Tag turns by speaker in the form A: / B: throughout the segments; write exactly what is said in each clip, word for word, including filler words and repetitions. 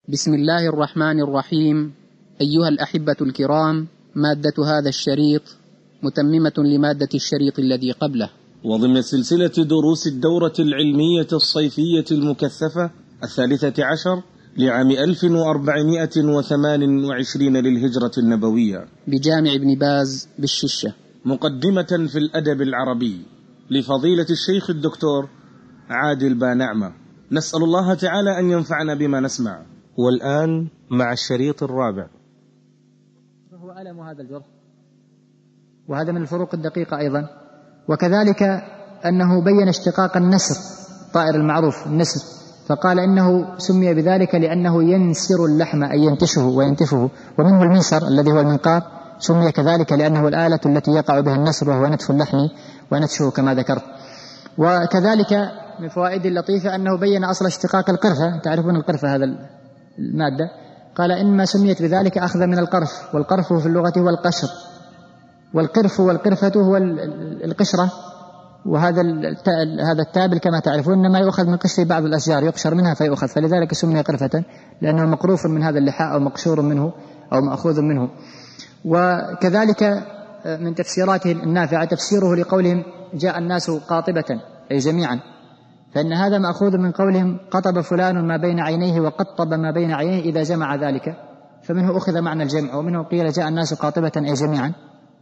A: بسم الله الرحمن الرحيم. أيها الأحبة الكرام، مادة هذا الشريط متممة لمادة الشريط الذي قبله،
B: وضمن سلسلة دروس الدورة العلمية الصيفية المكثفة الثالثة عشر لعام ألف وأربعمائة وثمان وعشرين للهجرة النبوية
A: بجامع ابن باز بالششة،
B: مقدمة في الأدب العربي لفضيلة الشيخ الدكتور عادل بانعمة. نسأل الله تعالى أن ينفعنا بما نسمع. والآن مع الشريط الرابع.
C: هو ألم هذا الجرح، وهذا من الفروق الدقيقة أيضا. وكذلك أنه بين اشتقاق النسر، الطائر المعروف النسر، فقال إنه سمي بذلك لأنه ينسر اللحم أي ينتشه وينتفه، ومنه المنسر الذي هو المنقار سمي كذلك لأنه الآلة التي يقع بها النسر وهو نتف اللحم ونتشه كما ذكرت. وكذلك من فوائد اللطيفة أنه بين أصل اشتقاق القرفة، تعرفون القرفة هذا المادة، قال إنما سميت بذلك أخذ من القرف، والقرف في اللغة هو القشر، والقرف والقرفة هو القشرة، وهذا هذا التابل كما تعرفون إنما يؤخذ من قشر بعض الأشجار، يقشر منها فيؤخذ، فلذلك سمي قرفة لأنه مقروف من هذا اللحاء أو مقشور منه أو مأخوذ منه. وكذلك من تفسيراته النافعة تفسيره لقولهم جاء الناس قاطبة أي جميعا، فإن هذا مأخوذ من قولهم قطب فلان ما بين عينيه وقطب ما بين عينيه إذا جمع ذلك، فمنه أخذ معنى الجمع، ومنه قيل جاء الناس قاطبة أي جميعا.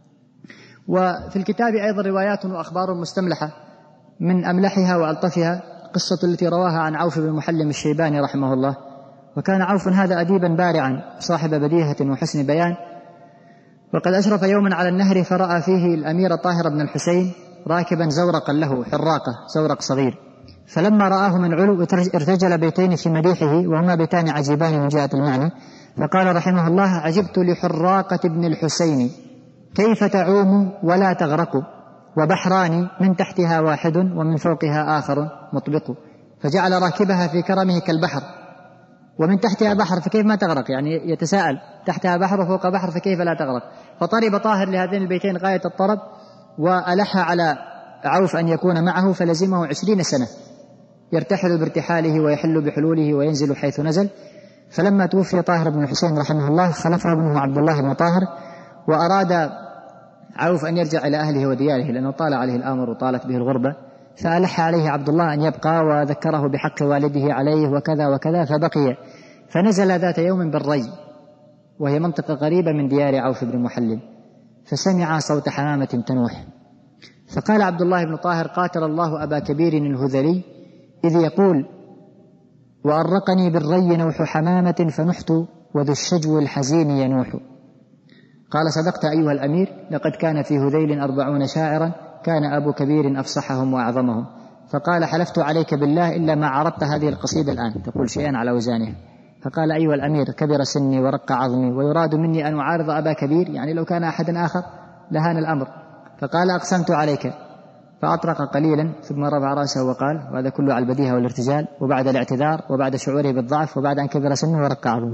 C: وفي الكتاب أيضا روايات وأخبار مستملحة، من أملحها وألطفها قصة التي رواها عن عوف بن محلم الشيباني رحمه الله. وكان عوف هذا أديبا بارعا صاحب بديهة وحسن بيان، وقد أشرف يوما على النهر فرأى فيه الأمير طاهر بن الحسين راكبا زورقا له حراقة، زورق صغير، فلما رآه من علو ارتجل بيتين في مديحه، وهما بيتان عجيبان من جهة المعنى، فقال رحمه الله: عجبت لحراقة ابن الحسين كيف تعوم ولا تغرق، وبحران من تحتها واحد ومن فوقها آخر مطبق، فجعل راكبها في كرمه كالبحر، ومن تحتها بحر فكيف ما تغرق، يعني يتساءل تحتها بحر وفوق بحر فكيف لا تغرق. فطرب طاهر لهذين البيتين غاية الطرب، وألح على عوف أن يكون معه، فلزمه عشرين سنة يرتحل بارتحاله ويحل بحلوله وينزل حيث نزل. فلما توفي طاهر بن الحسين رحمه الله خلفه ابنه عبد الله بن طاهر، وأراد عوف أن يرجع إلى أهله ودياره لأنه طال عليه الأمر وطالت به الغربة، فألح عليه عبد الله أن يبقى، وذكره بحق والده عليه وكذا وكذا، فبقي. فنزل ذات يوم بالري، وهي منطقة قريبة من ديار عوف بن محلم، فسمع صوت حمامة تنوح، فقال عبد الله بن طاهر: قاتل الله أبا كبير الهذلي إذ يقول: وأرقني بالري نوح حمامة فنحت وذو الشجو الحزين ينوح. قال: صدقت أيها الأمير، لقد كان في هذيل أربعون شاعرا كان أبو كبير أفصحهم وأعظمهم. فقال: حلفت عليك بالله إلا ما عرضت هذه القصيدة الآن، تقول شيئا على وزانه. فقال: أيها الأمير، كبر سني ورق عظمي، ويراد مني أن أعارض أبا كبير، يعني لو كان أحد آخر لهان الأمر. فقال: أقسمت عليك. فأطرق قليلا ثم رفع رأسه وقال، وهذا كله على البديهة والارتجال، وبعد الاعتذار وبعد شعوره بالضعف وبعد أن كبر سنه ورق عظمه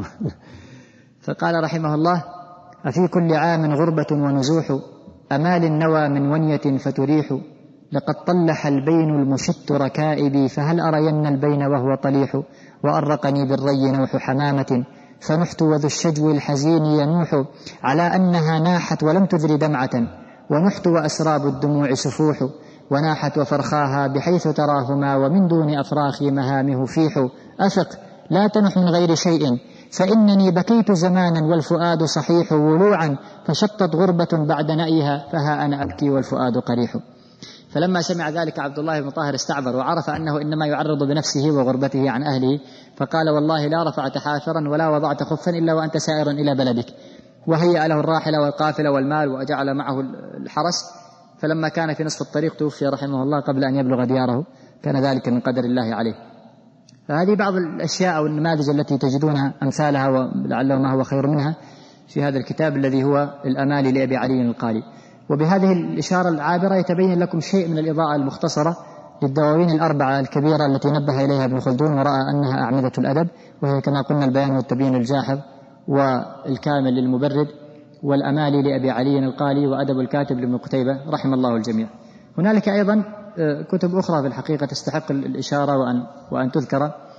C: فقال رحمه الله: أفي كل عام غربة ونزوح، أمال النوى من ونية فتريح، لقد طلح البين المشت ركائبي، فهل أرين البين وهو طليح، وأرقني بالري نوح حمامة فنحت وذو الشجو الحزين ينوح، على أنها ناحت ولم تذر دمعة، ونحت وأسراب الدموع سفوح، وناحت وفرخاها بحيث تراهما، ومن دون أفراخي مهامه فيح، أفق لا تنح من غير شيء، فإنني بكيت زمانا والفؤاد صحيح، ولوعا فشطت غربة بعد نأيها، فها أنا أبكي والفؤاد قريح. فلما سمع ذلك عبد الله بن طاهر استعبر، وعرف أنه إنما يعرض بنفسه وغربته عن أهله، فقال: والله لا رفعت حافرا ولا وضعت خفا إلا وأنت سائر إلى بلدك. وهيأ له الراحلة والقافلة والمال، وجعل معه الحرس. فلما كان في نصف الطريق توفي رحمه الله قبل أن يبلغ دياره، كان ذلك من قدر الله عليه. فهذه بعض الأشياء أو النماذج التي تجدونها أمثالها ولعله ما هو خير منها في هذا الكتاب الذي هو الأمال لأبي علي القالي. وبهذه الإشارة العابرة يتبين لكم شيء من الإضاءة المختصرة للدواوين الأربعة الكبيرة التي نبه إليها ابن خلدون ورأى أنها أعمدة الأدب، وهي كما قلنا البيان والتبيين الجاحظ، والكامل للمبرد، والأمال لأبي علي القالي، وأدب الكاتب لابن قتيبة رحم الله الجميع. هنالك أيضا كتب أخرى في الحقيقة تستحق الإشارة وأن, وأن تذكر،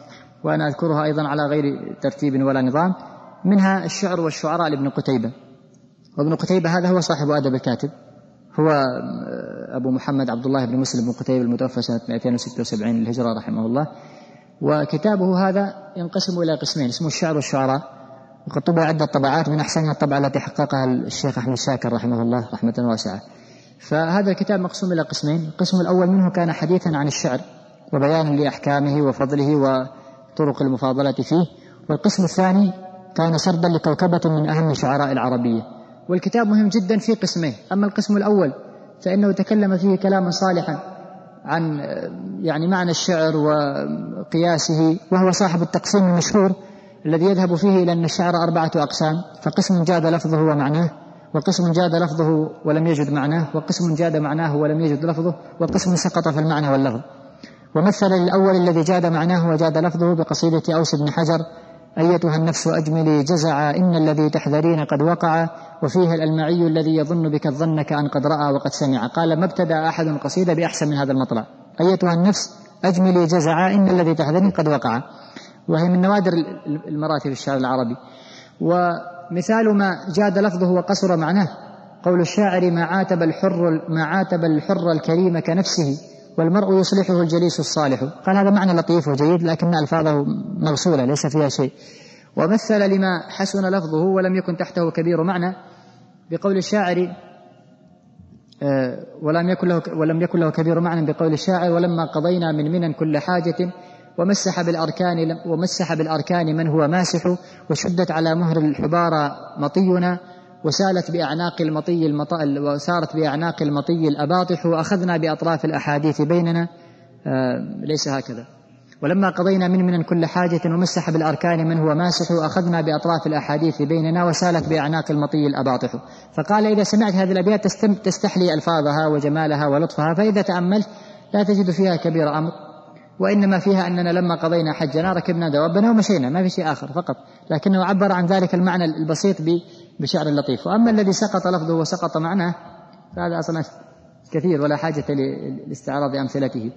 C: وأنا أذكرها أيضا على غير ترتيب ولا نظام. منها الشعر والشعراء لابن قتيبة. وابن قتيبة هذا هو صاحب أدب الكاتب، هو أبو محمد عبد الله بن مسلم بن قتيبة المتوفى سنة مئتين وستة وسبعين للهجرة رحمه الله. وكتابه هذا ينقسم إلى قسمين، اسمه الشعر والشعراء، وقد طبع عدة طبعات، من أحسنها الطبعة التي حققها الشيخ أحمد شاكر رحمه الله رحمة واسعة. فهذا الكتاب مقسوم إلى قسمين. القسم الأول منه كان حديثا عن الشعر وبيانا لأحكامه وفضله وطرق المفاضلة فيه، والقسم الثاني كان سردا لكوكبة من أهم شعراء العربية. والكتاب مهم جدا في قسمين. أما القسم الأول فإنه تكلم فيه كلاما صالحا عن يعني معنى الشعر وقياسه، وهو صاحب التقسيم المشهور الذي يذهب فيه إلى أن الشعر أربعة أقسام، فقسم جاد لفظه ومعناه، وقسم جاد لفظه ولم يجد معناه، وقسم جاد معناه ولم يجد لفظه، وقسم سقط في المعنى واللفظ. ومثل للأول الذي جاد معناه وجاد لفظه بقصيدة أوس بن حجر: أيتها النفس أجملي جزعا إن الذي تحذرين قد وقع، وفيه الألمعي الذي يظن بك الظن كأن قد رأى وقد سمع. قال: ما ابتدأ أحد قصيدة بأحسن من هذا المطلع: أيتها النفس أجملي جزعا إن الذي تحذرين قد وقع، وهي من نوادر المراتب الشعر العربي. ومثال ما جاد لفظه وقصر معناه قول الشاعر: ما عاتب الحر ما عاتب الحر الكريم كنفسه والمرء يصلحه الجليس الصالح. قال هذا معنى لطيف وجيد لكن ألفاظه موصولة ليس فيها شيء. ومثل لما حسن لفظه ولم يكن تحته كبير معنى بقول الشاعر آه ولم يكن له ولم يكن له كبير معنى بقول الشاعر: ولما قضينا من منن كل حاجة ومسح بالأركان ومسح بالأركان من هو ماسح، وشدت على مهر الحبارى مطينا وسالت بأعناق المطي المطال وسارت بأعناق المطي الأباطح، وأخذنا بأطراف الأحاديث بيننا. آه ليس هكذا: ولما قضينا من من كل حاجة ومسح بالأركان من هو ماسح، أخذنا بأطراف الأحاديث بيننا وسالت بأعناق المطي الأباطح. فقال: إذا سمعت هذه الأبيات تستحلي ألفاظها وجمالها ولطفها، فإذا تأملت لا تجد فيها كبير أمر، وإنما فيها أننا لما قضينا حجنا ركبنا دوابنا ومشينا، ما في شيء آخر فقط، لكنه عبر عن ذلك المعنى البسيط بشعر اللطيف. وأما الذي سقط لفظه وسقط معناه فهذا أصلا كثير ولا حاجة لاستعراض أمثلته.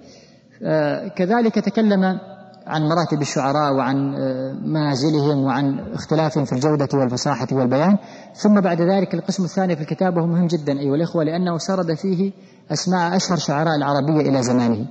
C: آه كذلك تكلم عن مراتب الشعراء وعن آه منازلهم وعن اختلافهم في الجودة والفصاحة والبيان. ثم بعد ذلك القسم الثاني في الكتاب وهو مهم جدا أيها الإخوة، لأنه سرد فيه أسماء أشهر شعراء العربية إلى زمانه،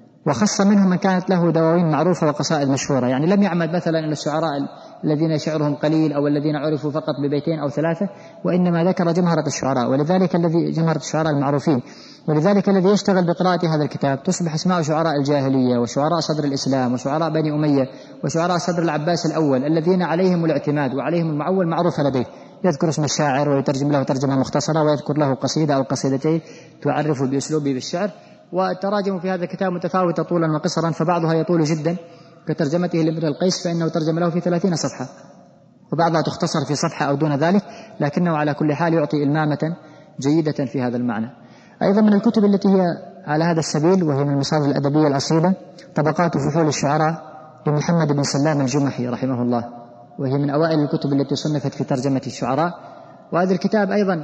C: وخص منهم من كانت له دواوين معروفة وقصائد مشهورة. يعني لم يعمد مثلا إلى الشعراء الذين شعرهم قليل أو الذين عرفوا فقط ببيتين أو ثلاثة، وإنما ذكر جمهرة الشعراء، ولذلك الذي جمهرة الشعراء المعروفين. ولذلك الذي يشتغل بقراءة هذا الكتاب تصبح اسماء شعراء الجاهلية وشعراء صدر الإسلام وشعراء بني أمية وشعراء صدر العباس الأول الذين عليهم الاعتماد وعليهم المعول معروفة لديه. يذكر اسم الشاعر ويترجم له ترجمة مختصرة ويذكر له قصيدة أو قصيدتين تعرف بأسلوبه بالشعر. والتراجم في هذا الكتاب متفاوتة طولا وقصرا، فبعضها يطول جدا كترجمته لامرئ القيس فإنه ترجم له في ثلاثين صفحة، وبعضها تختصر في صفحة أو دون ذلك، لكنه على كل حال يعطي إلمامة جيدة في هذا المعنى. أيضا من الكتب التي هي على هذا السبيل وهي من المصادر الأدبية الأصيلة طبقات فحول الشعراء لمحمد بن سلام الجمحي رحمه الله، وهي من أوائل الكتب التي صنفت في ترجمة الشعراء. وهذا الكتاب أيضا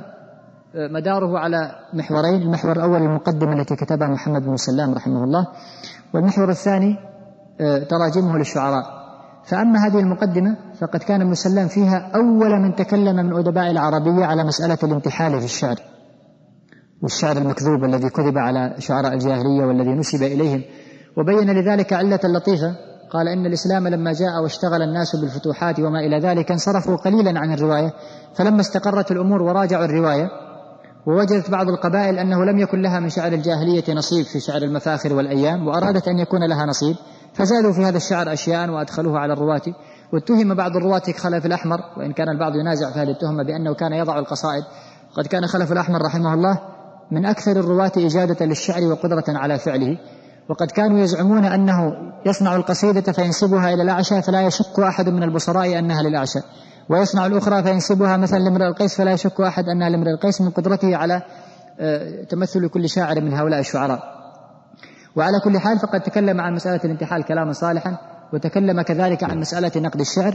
C: مداره على محورين: المحور الأول المقدمة التي كتبها محمد بن سلام رحمه الله، والمحور الثاني تراجمه للشعراء. فأما هذه المقدمة فقد كان ابن سلام فيها أول من تكلم من أدباء العربية على مسألة الانتحال في الشعر والشعر المكذوب الذي كذب على شعراء الجاهلية والذي نسب إليهم، وبين لذلك علة لطيفة. قال: إن الإسلام لما جاء واشتغل الناس بالفتوحات وما إلى ذلك انصرفوا قليلا عن الرواية، فلما استقرت الأمور وراجعوا الرواية ووجدت بعض القبائل أنه لم يكن لها من شعر الجاهلية نصيب في شعر المفاخر والأيام وأرادت أن يكون لها نصيب، فزادوا في هذا الشعر أشياء وأدخلوه على الرواة. واتهم بعض الرواة كخلف الأحمر، وإن كان البعض ينازع في هذه التهمة بأنه كان يضع القصائد. قد كان خلف الأحمر رحمه الله من أكثر الرواة إجادة للشعر وقدرة على فعله، وقد كانوا يزعمون أنه يصنع القصيدة فينسبها إلى الأعشى فلا يشك أحد من البصراء أنها للأعشى، ويصنع الأخرى فينسبها مثلا لامرئ القيس فلا يشك أحد أنها لامرئ القيس، من قدرته على تمثل كل شاعر من هؤلاء الشعراء. وعلى كل حال فقد تكلم عن مسألة الانتحال كلاما صالحا، وتكلم كذلك عن مسألة نقد الشعر،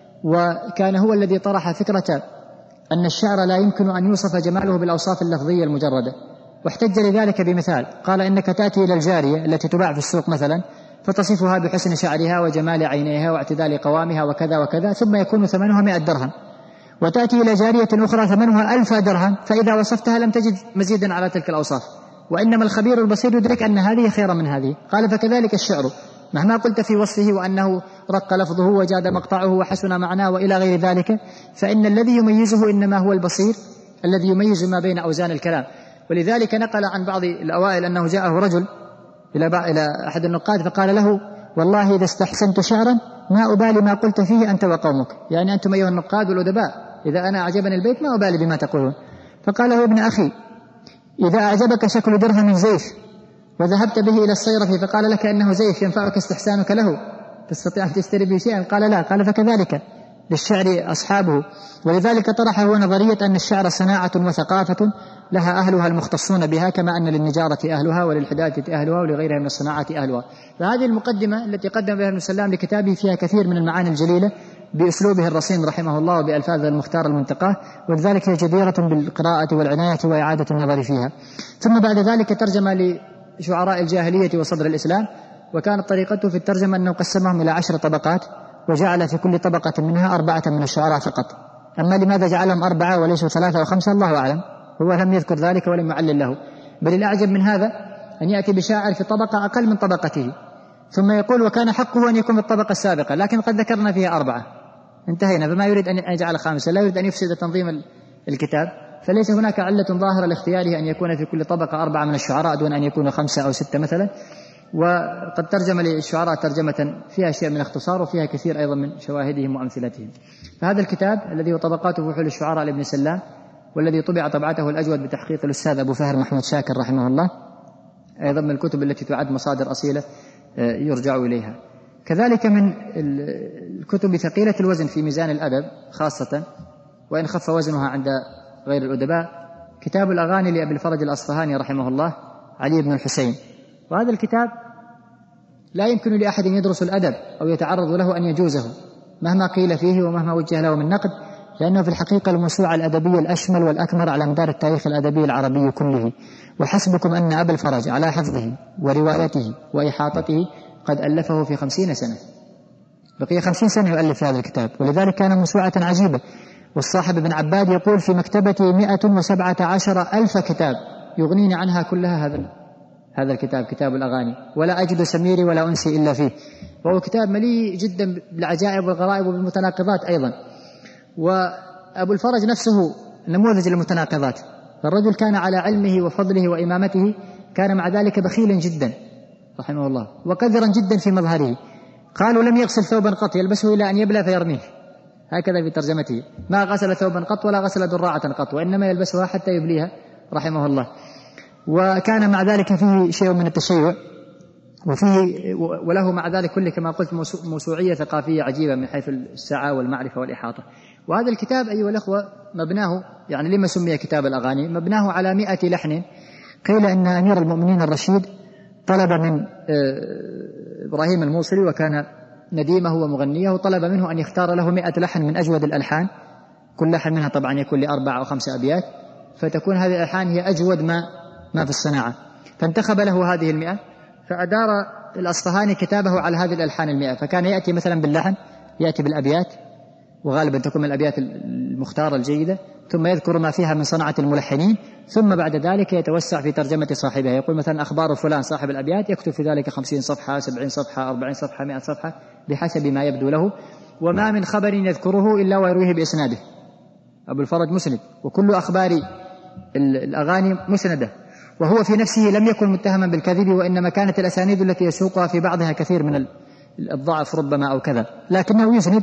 C: وكان هو الذي طرح فكرة أن الشعر لا يمكن أن يوصف جماله بالأوصاف اللفظية المجردة، واحتج لذلك بمثال. قال: إنك تأتي إلى الجارية التي تباع في السوق مثلا فتصفها بحسن شعرها وجمال عينيها واعتدال قوامها وكذا وكذا، ثم يكون ثمنها مئة درهم، وتأتي إلى جارية أخرى ثمنها ألف درهم، فإذا وصفتها لم تجد مزيدا على تلك الأوصاف، وإنما الخبير البصير يدرك أن هذه خير من هذه. قال فكذلك الشعر مهما قلت في وصفه وأنه رق لفظه وجاد مقطعه وحسن معناه وإلى غير ذلك، فإن الذي يميزه إنما هو البصير الذي يميز ما بين أوزان الكلام. ولذلك نقل عن بعض الأوائل أنه جاءه رجل إلى إلى أحد النقاد فقال له: والله إذا استحسنت شعرا ما أبالي ما قلت فيه أنت وقومك، يعني أنتم أيها النقاد والأدباء إذا أنا أعجبني البيت ما أبالي بما تقولون. فقال له: ابن أخي، إذا أعجبك شكل درهم زيف وذهبت به إلى الصيرفي فقال لك أنه زيف ينفعك استحسانك له، تستطيع أن تشتري به شيئا؟ قال: لا. قال: فكذلك للشعر أصحابه. ولذلك طرح هو نظرية أن الشعر صناعة وثقافة لها أهلها المختصون بها، كما أن للنجارة أهلها وللحداثة أهلها ولغيرها من الصناعات أهلها. فهذه المقدمة التي قدم بها ابن سلام لكتابه فيها كثير من المعاني الجليلة بأسلوبه الرصين رحمه الله وبألفاظ المختار المنتقاه، ولذلك هي جديرة بالقراءة والعناية وإعادة النظر فيها. ثم بعد ذلك ترجم لشعراء الجاهلية وصدر الإسلام، وكانت طريقته في الترجمة أنه قسمهم إلى عشر طبقات، وجعل في كل طبقة منها أربعة من الشعراء فقط. أما لماذا جعلهم أربعة وليسوا ثلاثة وخمسة الله أعلم، هو لم يذكر ذلك ولم يعلل له. بل الأعجب من هذا أن يأتي بشاعر في طبقة أقل من طبقته ثم يقول وكان حقه أن يكون في الطبقة السابقة، لكن قد ذكرنا فيها أربعة، انتهينا. فما يريد أن يجعل خامسة، لا يريد أن يفسد تنظيم الكتاب، فليس هناك علة ظاهرة لاختياره أن يكون في كل طبقة أربعة من الشعراء دون أن يكون خمسة أو ستة مثلا. وقد ترجم للشعراء ترجمة فيها شيء من اختصار وفيها كثير أيضا من شواهدهم وأمثلتهم. فهذا الكتاب الذي هو طبقات وفحول الشعراء لابن سلام، والذي طبع طبعته الأجود بتحقيق الأستاذ أبو فهر محمود شاكر رحمه الله، أيضا من الكتب التي تعد مصادر أصيلة يرجع إليها. كذلك من الكتب ثقيلة الوزن في ميزان الأدب خاصة، وإن خف وزنها عند غير الأدباء، كتاب الأغاني لأبي الفرج الأصفهاني رحمه الله علي بن الحسين. وهذا الكتاب لا يمكن لأحد يدرس الأدب أو يتعرض له أن يجوزه مهما قيل فيه ومهما وجه له من نقد، لأنه في الحقيقة الموسوعة الأدبية الأشمل والأكمل على مدار التاريخ الأدبي العربي كله. وحسبكم أن أبا الفرج على حفظه وروايته وإحاطته قد ألفه في خمسين سنة، بقي خمسين سنة يؤلف هذا الكتاب، ولذلك كان موسوعة عجيبة. والصاحب ابن عباد يقول في مكتبتي مئة وسبعة عشر ألف كتاب يغنيني عنها كلها هذا هذا الكتاب، كتاب الأغاني، ولا أجد سميري ولا أنسي إلا فيه. وهو كتاب مليء جدا بالعجائب والغرائب وبالمتناقضات أيضا. وأبو الفرج نفسه نموذج للمتناقضات، فالرجل كان على علمه وفضله وإمامته، كان مع ذلك بخيلا جدا رحمه الله، وقذرا جدا في مظهره. قالوا لم يغسل ثوبا قط يلبسه إلى أن يبلى فيرميه، هكذا في ترجمته، ما غسل ثوبا قط ولا غسل دراعة قط، وإنما يلبسها حتى يبليها رحمه الله. وكان مع ذلك فيه شيء من التشيع، وفيه وله مع ذلك كله كما قلت موسوعية ثقافية عجيبة من حيث السعة والمعرفة والإحاطة. وهذا الكتاب أيها الأخوة مبناه، يعني لما سمي كتاب الأغاني، مبناه على مئة لحن. قيل إن أمير المؤمنين الرشيد طلب من إبراهيم الموصلي، وكان نديمه ومغنيه، وطلب منه أن يختار له مئة لحن من أجود الألحان، كل لحن منها طبعا يكون لأربع أو خمسة أبيات، فتكون هذه الألحان هي أجود ما ما في الصناعة. فانتخب له هذه المئة، فأدار الأصفهاني كتابه على هذه الألحان المئة. فكان يأتي مثلا باللحن، يأتي بالأبيات، وغالبا تكون من الأبيات المختارة الجيدة، ثم يذكر ما فيها من صنعة الملحنين، ثم بعد ذلك يتوسع في ترجمة صاحبها. يقول مثلا أخبار فلان صاحب الأبيات، يكتب في ذلك خمسين صفحة، سبعين صفحة، أربعين صفحة، مئة صفحة، بحسب ما يبدو له. وما من خبر يذكره إلا ويرويه بإسناده. أبو الفرج مسند، وكل أخبار الأغاني مسندة، وهو في نفسه لم يكن متهما بالكذب، وإنما كانت الأسانيد التي يسوقها في بعضها كثير من الضعف ربما أو كذا، لكنه يسند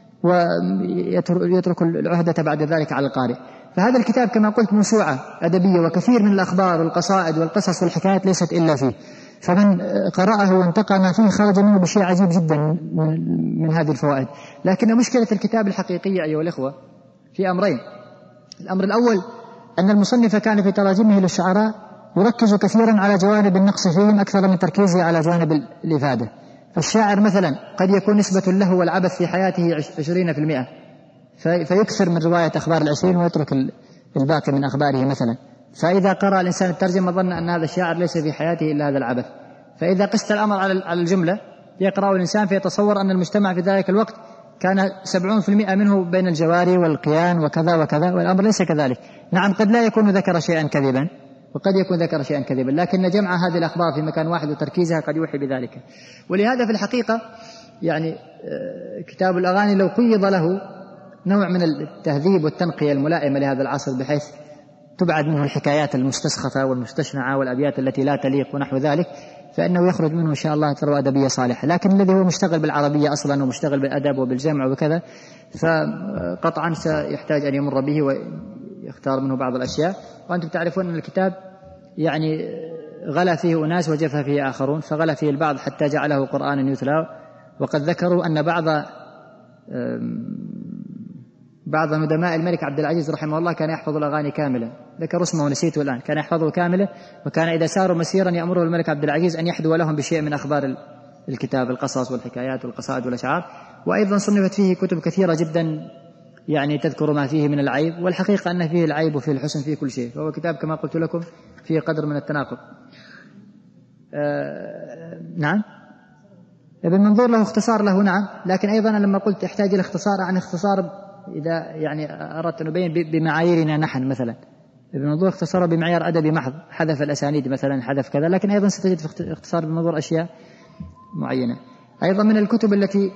C: ويترك العهدة بعد ذلك على القارئ. فهذا الكتاب كما قلت موسوعة أدبية، وكثير من الأخبار والقصائد والقصص والحكايات ليست إلا فيه، فمن قرأه وانتقى ما فيه خرج منه بشيء عجيب جدا من, من هذه الفوائد. لكن مشكلة الكتاب الحقيقية أيها الإخوة في أمرين. الأمر الأول أن المصنف كان في تراجمه للشعراء يركز كثيرا على جوانب النقص فيهم أكثر من تركيزه على جوانب الإفادة. فالشاعر مثلا قد يكون نسبة له والعبث في حياته عشرين في المئة، فيكثر من رواية أخبار العشرين ويترك الباقي من أخباره مثلا. فإذا قرأ الإنسان الترجمة ظن أن هذا الشاعر ليس في حياته إلا هذا العبث. فإذا قست الأمر على الجملة يقرأ الإنسان فيتصور أن المجتمع في ذلك الوقت كان سبعون في المئة منه بين الجواري والقيان وكذا وكذا، والأمر ليس كذلك. نعم قد لا يكون ذكر شيئا كذبا وقد يكون ذكر شيئا كذبا، لكن جمع هذه الأخبار في مكان واحد وتركيزها قد يوحي بذلك. ولهذا في الحقيقة يعني كتاب الأغاني لو قيض له نوع من التهذيب والتنقية الملائمة لهذا العصر بحيث تبعد منه الحكايات المستسخفة والمستشنعة والأبيات التي لا تليق ونحو ذلك، فإنه يخرج منه إن شاء الله ثروة أدبية صالحة. لكن الذي هو مشتغل بالعربية أصلا ومشتغل بالأدب وبالجمع وكذا فقطعا سيحتاج أن يمر به ويختار منه بعض الأشياء. وأنتم تعرفون أن الكتاب يعني غلا فيه أناس وجف فيه آخرون، فغلا فيه البعض حتى جعله قرآنا يتلى. وقد ذكروا أن بعض بعض ندماء الملك عبد العزيز رحمه الله كان يحفظ الأغاني كاملة، ذكر اسمه ونسيته الآن، كان يحفظه كاملة، وكان إذا ساروا مسيرا يأمره الملك عبد العزيز أن يحدو لهم بشيء من أخبار الكتاب، القصص والحكايات والقصائد والأشعار. وأيضا صنفت فيه كتب كثيرة جدا يعني تذكر ما فيه من العيب، والحقيقة أن فيه العيب وفيه الحسن فيه كل شيء، فهو كتاب كما قلت لكم فيه قدر من التناقض. آه نعم ابن منظور له اختصار له نعم، لكن أيضا لما قلت احتاج إلى اختصار عن اختصار إذا يعني أردت أن أبين بمعاييرنا نحن مثلا، ابن منظور اختصر بمعيار أدبي محض، حذف الأسانيد مثلا، حذف كذا، لكن أيضا ستجد في اختصار ابن منظور أشياء معينة. أيضا من الكتب التي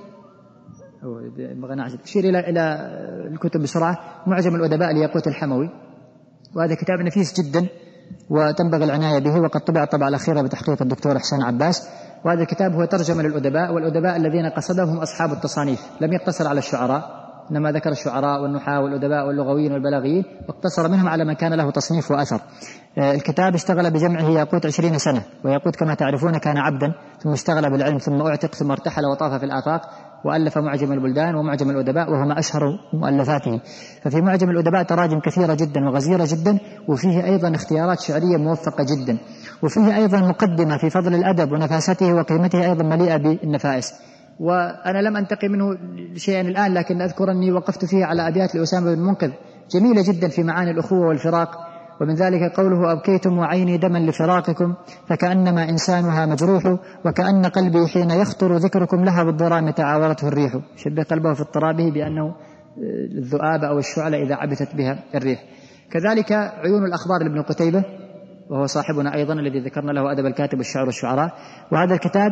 C: أشير إلى إلى الكتب بسرعة معجم الأدباء لياقوت الحموي، وهذا كتاب نفيس جدا وتنبغي العناية به، وقد طبع الطبعة الأخيرة بتحقيق الدكتور حسين عباس. وهذا الكتاب هو ترجمة للأدباء، والأدباء الذين قصدهم أصحاب التصانيف، لم يقتصر على الشعراء، إنما ذكر الشعراء والنحاة والأدباء واللغويين والبلاغيين، واقتصر منهم على من كان له تصنيف وأثر. الكتاب اشتغل بجمعه ياقوت عشرين سنة، وياقوت كما تعرفون كان عبدا ثم اشتغل بالعلم ثم أعتق ثم ارتحل وطاف في الآفاق، وألف معجم البلدان ومعجم الأدباء وهما أشهر مؤلفاته. ففي معجم الأدباء تراجم كثيرة جدا وغزيرة جدا، وفيه أيضا اختيارات شعرية موفقة جدا، وفيه أيضا مقدمة في فضل الأدب ونفاسته وقيمته أيضا مليئة بالنفائس. وأنا لم أنتقي منه شيئا الآن، لكن أذكر أني وقفت فيه على أبيات لأسامة بن منقذ جميلة جدا في معاني الأخوة والفراق، ومن ذلك قوله: أبكيتم وعيني دما لفراقكم فكأنما إنسانها مجروح، وكأن قلبي حين يخطر ذكركم لها بالضرام تعاورته الريح. شبه قلبه في اضطرابه بأنه الذؤاب أو الشعلة إذا عبثت بها الريح. كذلك عيون الأخبار لابن قتيبة، وهو صاحبنا أيضا الذي ذكرنا له أدب الكاتب والشعر والشعراء. وهذا الكتاب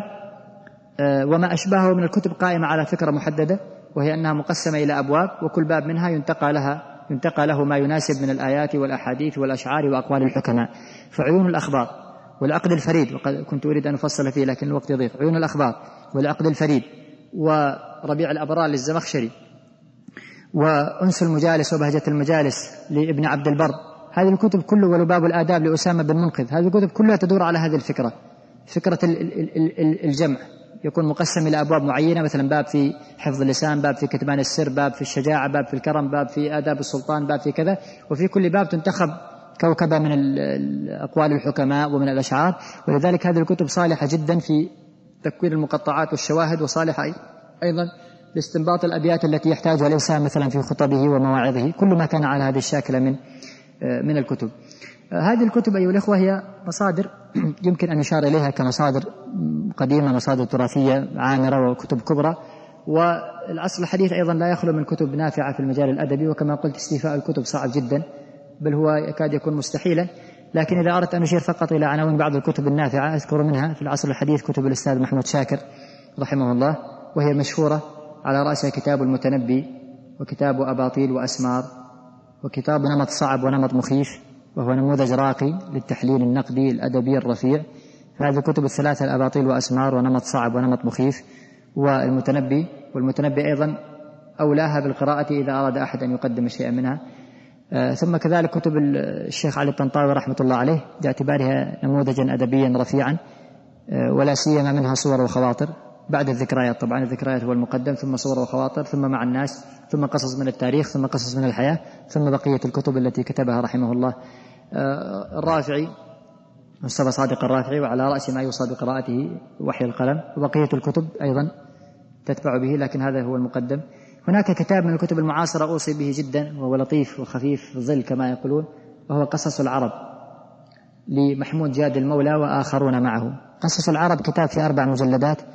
C: وما أشبهه من الكتب قائمة على فكرة محددة، وهي أنها مقسمة إلى أبواب، وكل باب منها ينتقى لها ينتقى له ما يناسب من الآيات والأحاديث والأشعار وأقوال الحكماء. فعيون الأخبار والعقد الفريد، وقد كنت أريد أن أفصل فيه لكن الوقت يضيق، عيون الأخبار والعقد الفريد وربيع الأبرار للزمخشري، وأنس المجالس وبهجة المجالس لابن عبد البر، هذه الكتب كله، ولباب الآداب لأسامة بن منقذ، هذه الكتب كلها تدور على هذه الفكرة، فكرة الجمع، يكون مقسم إلى أبواب معينة، مثلا باب في حفظ اللسان، باب في كتمان السر، باب في الشجاعة، باب في الكرم، باب في آداب السلطان، باب في كذا، وفي كل باب تنتخب كوكبة من الأقوال الحكماء ومن الأشعار. ولذلك هذه الكتب صالحة جدا في تكوين المقطعات والشواهد، وصالحة أيضا لاستنباط الأبيات التي يحتاجها الإنسان مثلا في خطبه ومواعظه، كل ما كان على هذه الشاكلة من من الكتب. هذه الكتب أيها الأخوة هي مصادر يمكن أن يشار إليها كمصادر قديمة، مصادر تراثية عامرة وكتب كبرى. والعصر الحديث أيضا لا يخلو من كتب نافعة في المجال الأدبي، وكما قلت استيفاء الكتب صعب جدا، بل هو يكاد يكون مستحيلا. لكن إذا أردت أن أشير فقط إلى عناوين بعض الكتب النافعة أذكر منها في العصر الحديث كتب الأستاذ محمود شاكر رحمه الله، وهي مشهورة، على رأسها كتاب المتنبي، وكتاب أباطيل وأسمار، وكتاب نمط صعب ونمط مخيف، وهو نموذج راقي للتحليل النقدي الأدبي الرفيع. فهذه الكتب الثلاثة: الأباطيل وأسمار ونمط صعب ونمط مخيف والمتنبي. والمتنبي أيضا أولاها بالقراءة إذا أراد أحد أن يقدم شيئا منها. آه ثم كذلك كتب الشيخ علي الطنطاوي رحمة الله عليه باعتبارها نموذجا أدبيا رفيعا، آه ولا سيما منها صور وخواطر، بعد الذكريات طبعا، الذكريات هو المقدم، ثم صور وخواطر، ثم مع الناس، ثم قصص من التاريخ، ثم قصص من الحياة، ثم بقية الكتب التي كتبها رحمه الله. آه الرافعي مصطفى صادق الرافعي، وعلى رأس ما يوصى بقراءته وحي القلم، وبقية الكتب أيضا تتبع به، لكن هذا هو المقدم. هناك كتاب من الكتب المعاصرة أوصي به جدا، وهو لطيف وخفيف ظل كما يقولون، وهو قصص العرب لمحمود جاد المولى وآخرون معه. قصص العرب كتاب في أربع مجلدات،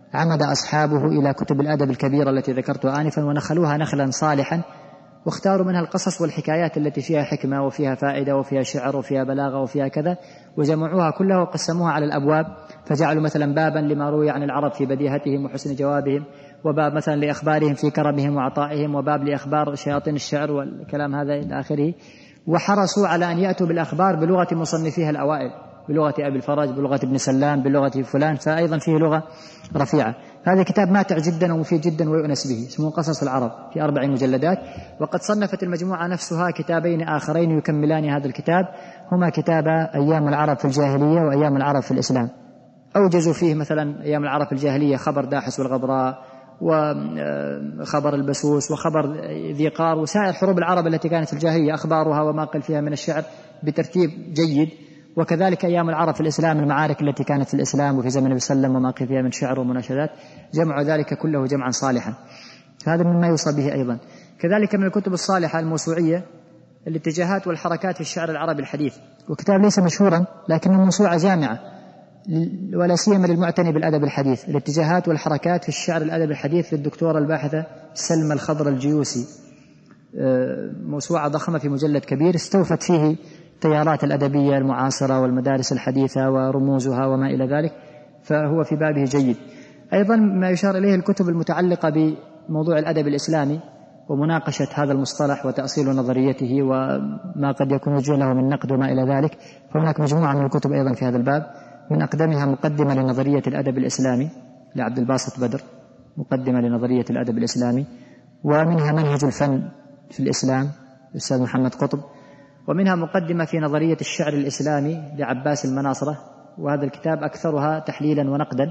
C: عمد أصحابه إلى كتب الأدب الكبيرة التي ذكرتها آنفا ونخلوها نخلا صالحا، واختاروا منها القصص والحكايات التي فيها حكمة وفيها فائدة وفيها شعر وفيها بلاغة وفيها كذا، وجمعوها كلها وقسموها على الأبواب، فجعلوا مثلا بابا لما روي عن العرب في بديهتهم وحسن جوابهم، وباب مثلا لأخبارهم في كرمهم وعطائهم، وباب لأخبار شياطين الشعر والكلام هذا إلى آخره. وحرصوا على أن يأتوا بالأخبار بلغة مصنفيها الأوائل، بلغة أبي الفرج، بلغة ابن سلام، بلغة فلان، فأيضا فيه لغة رفيعة. هذا كتاب ماتع جدا ومفيد جدا ويؤنس به، اسمه قصص العرب، في أربع مجلدات. وقد صنفت المجموعة نفسها كتابين آخرين يكملان هذا الكتاب، هما كتابا أيام العرب في الجاهلية وأيام العرب في الإسلام. أوجزوا فيه مثلا أيام العرب في الجاهلية خبر داحس والغبراء، وخبر البسوس، وخبر ذي قار، وسائر حروب العرب التي كانت في الجاهلية أخبارها وما قل فيها من الشعر بترتيب جيد. وكذلك أيام العرب في الإسلام، المعارك التي كانت في الإسلام وفي زمن النبي صلى الله عليه وسلم وما قل فيها من شعر ومناشدات، جمعوا ذلك كله جمعا صالحا، فهذا مما يوصى به أيضا. كذلك من الكتب الصالحة الموسوعية الاتجاهات والحركات في الشعر العربي الحديث، وكتاب ليس مشهورا لكنه موسوعة جامعة ولا سيما للمعتني بالأدب الحديث، الاتجاهات والحركات في الشعر الأدب الحديث للدكتورة الباحثة سلمى الخضر الجيوسي، موسوعة ضخمة في مجلد كبير استوفت فيه التيارات الأدبية المعاصرة والمدارس الحديثة ورموزها وما إلى ذلك، فهو في بابه جيد. أيضا ما يشار إليه الكتب المتعلقة بموضوع الأدب الإسلامي ومناقشة هذا المصطلح وتأصيل نظريته وما قد يكون وجه له من نقد وما إلى ذلك، فهناك مجموعة من الكتب أيضا في هذا الباب، من أقدمها مقدمة لنظرية الأدب الإسلامي لعبد الباسط بدر، مقدمة لنظرية الأدب الإسلامي، ومنها منهج الفن في الإسلام الأستاذ محمد قطب، ومنها مقدمة في نظرية الشعر الإسلامي لعباس المناصرة، وهذا الكتاب أكثرها تحليلا ونقدا،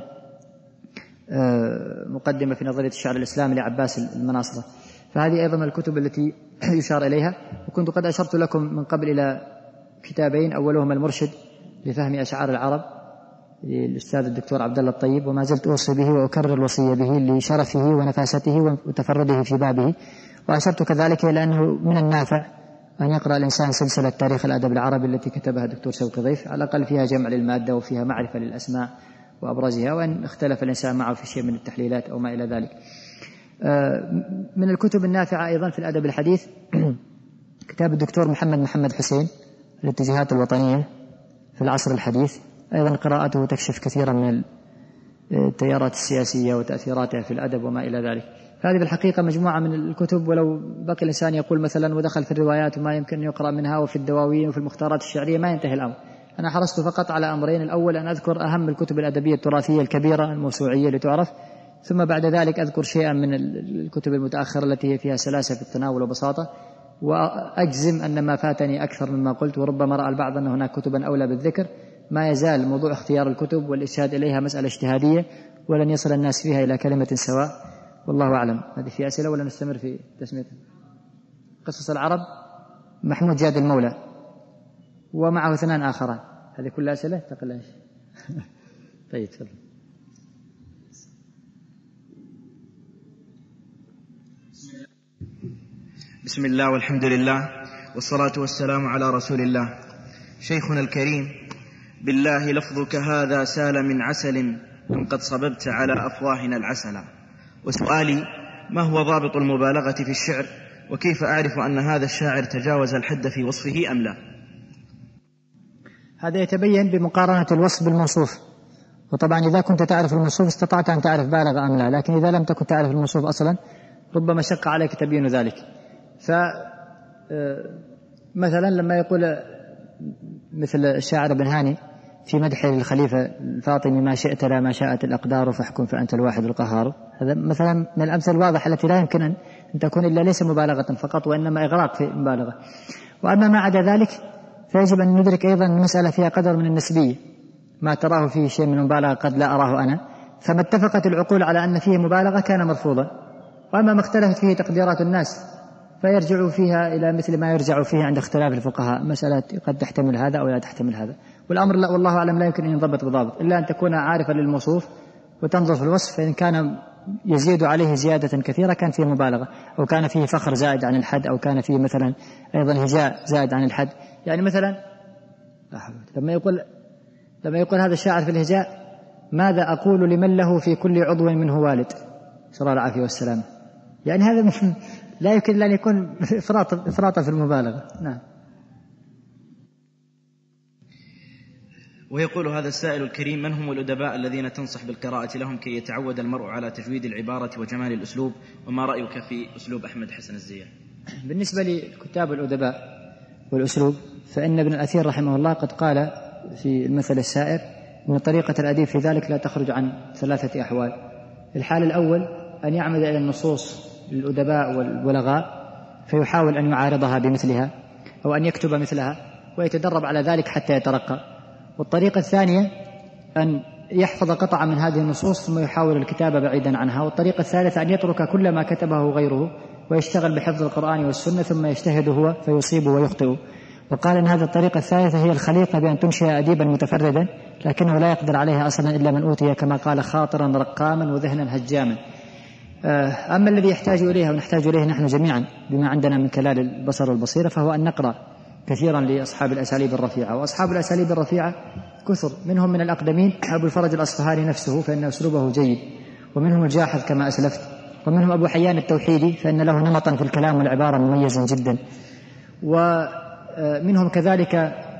C: مقدمة في نظرية الشعر الإسلامي لعباس المناصرة. فهذه أيضا الكتب التي يشار إليها. وكنت قد أشرت لكم من قبل إلى كتابين، أولهما المرشد لفهم أشعار العرب للأستاذ الدكتور عبد الله الطيب، وما زلت أوصي به وأكرر الوصية به لشرفه ونفاسته وتفرده في بابه. وأشرت كذلك إلى أنه من النافع أن يقرأ الإنسان سلسلة تاريخ الأدب العربي التي كتبها الدكتور شوقي ضيف، على الأقل فيها جمع للمادة وفيها معرفة للأسماء وأبرزها، وأن اختلف الإنسان معه في شيء من التحليلات أو ما إلى ذلك. من الكتب النافعة أيضا في الأدب الحديث كتاب الدكتور محمد محمد حسين الاتجاهات الوطنية في العصر الحديث، أيضا قراءته تكشف كثيرا من التيارات السياسية وتأثيراتها في الأدب وما إلى ذلك. هذه بالحقيقة مجموعة من الكتب، ولو بقي الإنسان يقول مثلا ودخل في الروايات وما يمكن يقرأ منها وفي الدواوين وفي المختارات الشعرية ما ينتهي الأمر. أنا حرصت فقط على أمرين: الأول أن أذكر أهم الكتب الأدبية التراثية الكبيرة الموسوعية لتعرف، ثم بعد ذلك أذكر شيئا من الكتب المتأخرة التي هي فيها سلاسة في التناول وبساطة، وأجزم أن ما فاتني أكثر مما قلت، وربما رأى البعض أن هناك كتبا أولى بالذكر. ما يزال موضوع اختيار الكتب والإرشاد إليها مسألة اجتهادية، ولن يصل الناس فيها إلى كلمة سواء، والله أعلم. هذه في أسئلة ولا نستمر في تسميتها؟ قصص العرب محمود جاد المولى، ومعه اثنان آخران. هذه كلها أسئلة تقلش. طيب تفضل.
D: بسم الله والحمد لله والصلاة والسلام على رسول الله. شيخنا الكريم، بالله لفظك هذا سال من عسل أم قد صببت على أفواهنا العسل. وسؤالي: ما هو ضابط المبالغة في الشعر، وكيف أعرف أن هذا الشاعر تجاوز الحد في وصفه أم لا؟
C: هذا يتبين بمقارنة الوصف بالموصوف، وطبعا إذا كنت تعرف الموصوف استطعت أن تعرف بالغ أم لا، لكن إذا لم تكن تعرف الموصوف أصلا ربما شق عليك تبيين ذلك. فمثلا لما يقول مثل الشاعر ابن هاني في مدح الخليفة الفاطمي: ما شئت لا ما شاءت الأقدار فاحكم فأنت الواحد القهار. هذا مثلا من الأمثلة الواضحة التي لا يمكن أن تكون إلا ليس مبالغة فقط، وإنما إغراق في المبالغة. وأما ما عدا ذلك فيجب أن ندرك أيضا المسألة فيها قدر من النسبية، ما تراه فيه شيء من المبالغة قد لا أراه أنا، فما اتفقت العقول على أن فيه مبالغة كان مرفوضا، وأما ما اختلفت فيه تقديرات الناس فيرجع فيها إلى مثل ما يرجع فيه عند اختلاف الفقهاء، مسألة قد تحتمل هذا أو لا تحتمل هذا. والأمر لا والله أعلم لا يمكن أن ينضبط بضابط إلا أن تكون عارفا للموصوف وتنظر في الوصف، فإن كان يزيد عليه زيادة كثيرة كان فيه مبالغة، أو كان فيه فخر زائد عن الحد، أو كان فيه مثلا أيضا هجاء زائد عن الحد. يعني مثلا لما يقول لما يقول هذا الشاعر في الهجاء: ماذا أقول لمن له في كل عضو منه والد، صلى الله العافية والسلام. يعني هذا لا يمكن أن يكون إفراط إفراطا في المبالغة. نعم.
D: ويقول هذا السائل الكريم: من هم الأدباء الذين تنصح بالقراءة لهم كي يتعود المرء على تجويد العبارة وجمال الأسلوب، وما رأيك في أسلوب أحمد حسن الزيات؟
C: بالنسبة لكتاب الأدباء والأسلوب، فإن ابن الأثير رحمه الله قد قال في المثل السائر أن طريقة الأديب في ذلك لا تخرج عن ثلاثة أحوال. الحال الأول أن يعمد إلى النصوص للأدباء والبلغاء فيحاول أن يعارضها بمثلها أو أن يكتب مثلها ويتدرب على ذلك حتى يترقى. والطريقة الثانية أن يحفظ قطعا من هذه النصوص ثم يحاول الكتابة بعيدا عنها. والطريقة الثالثة أن يترك كل ما كتبه غيره ويشتغل بحفظ القرآن والسنة ثم يجتهد هو فيصيب ويخطئ. وقال إن هذه الطريقة الثالثة هي الخليقة بأن تنشئ أديبا متفردا لكنه لا يقدر عليها أصلا إلا من أوتي كما قال خاطرا رقاما وذهنا هجاما. أما الذي يحتاج إليه ونحتاج إليه نحن جميعا بما عندنا من كلال البصر والبصيرة فهو أن نقرأ كثيرا لأصحاب الأساليب الرفيعة. وأصحاب الأساليب الرفيعة كثر، منهم من الأقدمين أبو الفرج الأصفهاني نفسه فإن أسلوبه جيد، ومنهم الجاحظ كما أسلفت، ومنهم أبو حيان التوحيدي فإن له نمطا في الكلام والعبارة مميز جدا، ومنهم كذلك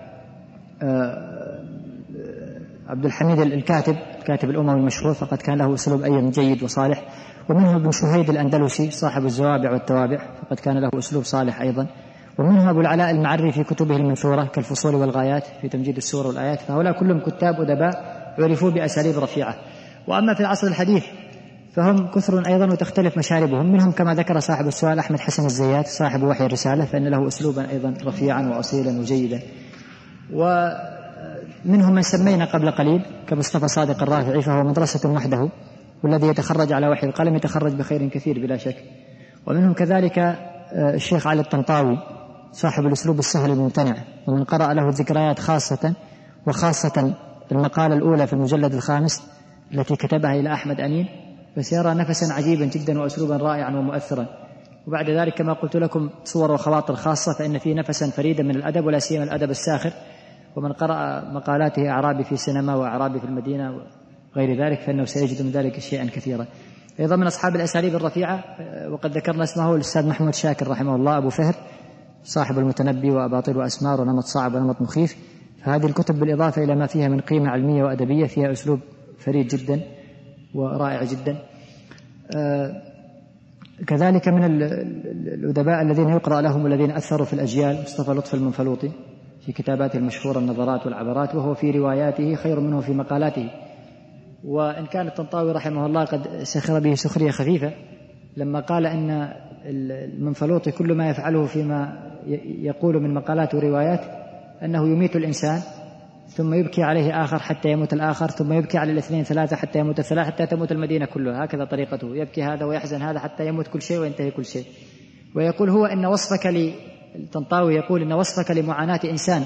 C: عبد الحميد الكاتب الكاتب الأموي المشهور فقد كان له أسلوب أيضا جيد وصالح، ومنهم ابن شهيد الأندلسي صاحب الزوابع والتوابع فقد كان له أسلوب صالح أيضا، ومنهم أبو العلاء المعري في كتبه المنثورة كالفصول والغايات في تمجيد السور والآيات. فهؤلاء كلهم كتاب أدباء عرفوا بأساليب رفيعة. وأما في العصر الحديث فهم كثر أيضا وتختلف مشاربهم، منهم كما ذكر صاحب السؤال أحمد حسن الزيات صاحب وحي الرسالة فإن له أسلوبا أيضا رفيعا وأصيلا وجيدا. ومنهم من سمينا قبل قليل كمصطفى صادق الرافعي فهو مدرسة وحده، والذي يتخرج على وحي القلم يتخرج بخير كثير بلا شك. ومنهم كذلك الشيخ علي الطنطاوي صاحب الأسلوب السهل الممتنع، ومن قرأ له الذكريات خاصة وخاصة المقالة الأولى في المجلد الخامس التي كتبها إلى أحمد أمين فسيرى نفسا عجيبا جدا وأسلوبا رائعا ومؤثرا. وبعد ذلك كما قلت لكم صور وخواطر خاصة فإن فيه نفسا فريدا من الأدب ولا سيما الأدب الساخر. ومن قرأ مقالاته أعرابي في السينما وأعرابي في المدينة وغير ذلك فإنه سيجد من ذلك شيئا كثيرا. أيضا من أصحاب الأساليب الرفيعة وقد ذكرنا اسمه الأستاذ محمود شاكر رحمه الله أبو فهر صاحب المتنبي وأباطيل وأسمار ونمط صعب ونمط مخيف. فهذه الكتب بالإضافة إلى ما فيها من قيمة علمية وأدبية فيها أسلوب فريد جدا ورائع جدا. آه كذلك من الأدباء الذين يقرأ لهم والذين أثروا في الأجيال مصطفى لطفي المنفلوطي في كتاباته المشهورة النظرات والعبرات، وهو في رواياته خير منه في مقالاته. وإن كان الطنطاوي رحمه الله قد سخر به سخرية خفيفة لما قال أن المنفلوطي كل ما يفعله فيما يقول من مقالات وروايات أنه يميت الإنسان ثم يبكي عليه آخر حتى يموت الآخر ثم يبكي على الاثنين ثلاثة حتى يموت الثلاثة حتى تموت المدينة كلها. هكذا طريقته، يبكي هذا ويحزن هذا حتى يموت كل شيء وينتهي كل شيء. ويقول هو إن وصفك للطنطاوي يقول إن وصفك لمعاناة إنسان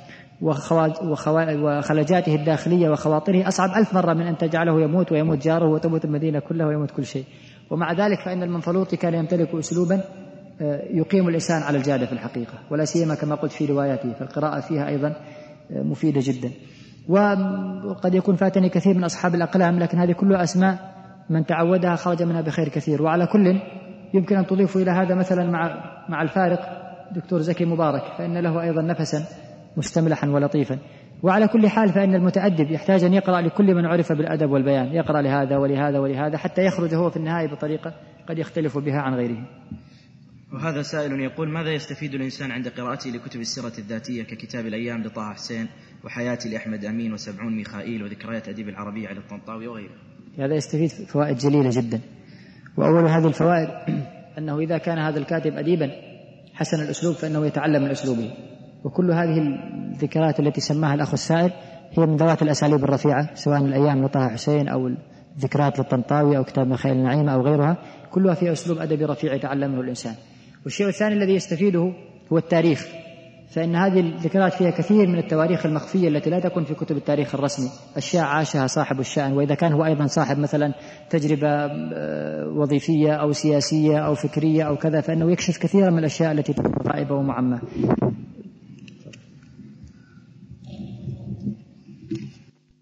C: وخلجاته الداخلية وخواطره أصعب ألف مرة من أن تجعله يموت ويموت جاره وتموت المدينة كلها ويموت كل شيء. ومع ذلك فإن المنفلوطي كان يمتلك أسلوبا يقيم الإنسان على الجادة في الحقيقة، ولا سيما كما قلت في رواياته فالقراءة فيها أيضا مفيدة جدا. وقد يكون فاتني كثير من أصحاب الأقلام لكن هذه كلها أسماء من تعودها خرج منها بخير كثير. وعلى كل يمكن أن تضيف إلى هذا مثلا مع مع الفارق دكتور زكي مبارك فإن له أيضا نفسا مستملحا ولطيفا. وعلى كل حال فإن المتأدب يحتاج أن يقرأ لكل من عرف بالأدب والبيان، يقرأ لهذا ولهذا ولهذا حتى يخرج هو في النهاية بطريقة قد يختلف بها عن غيره.
D: وهذا سائل يقول: ماذا يستفيد الإنسان عند قراءته لكتب السيرة الذاتية ككتاب الأيام لطه حسين وحياتي لأحمد أمين وسبعون ميخائيل وذكريات أديب العربية على الطنطاوي وغيره؟
C: هذا يستفيد فوائد جليلة جدا. وأول هذه الفوائد أنه إذا كان هذا الكاتب أديبا حسن الأسلوب فإنه يتعلم من أسلوبه. وكل هذه الذكريات التي سماها الأخ السائل هي من ذوات الأساليب الرفيعة سواء الأيام لطه حسين أو الذكريات للطنطاوي أو كتاب ميخائيل النعيمة أو غيرها، كلها فيها أسلوب أدبي رفيع يتعلم منه الإنسان. والشيء الثاني الذي يستفيده هو التاريخ، فإن هذه الذكريات فيها كثير من التواريخ المخفية التي لا تكون في كتب التاريخ الرسمي، أشياء عاشها صاحب الشأن، وإذا كان هو أيضا صاحب مثلا تجربة وظيفية أو سياسية أو فكرية أو كذا فإنه يكشف كثيرا من الأشياء التي تكون غائبة ومعمة.
E: بسم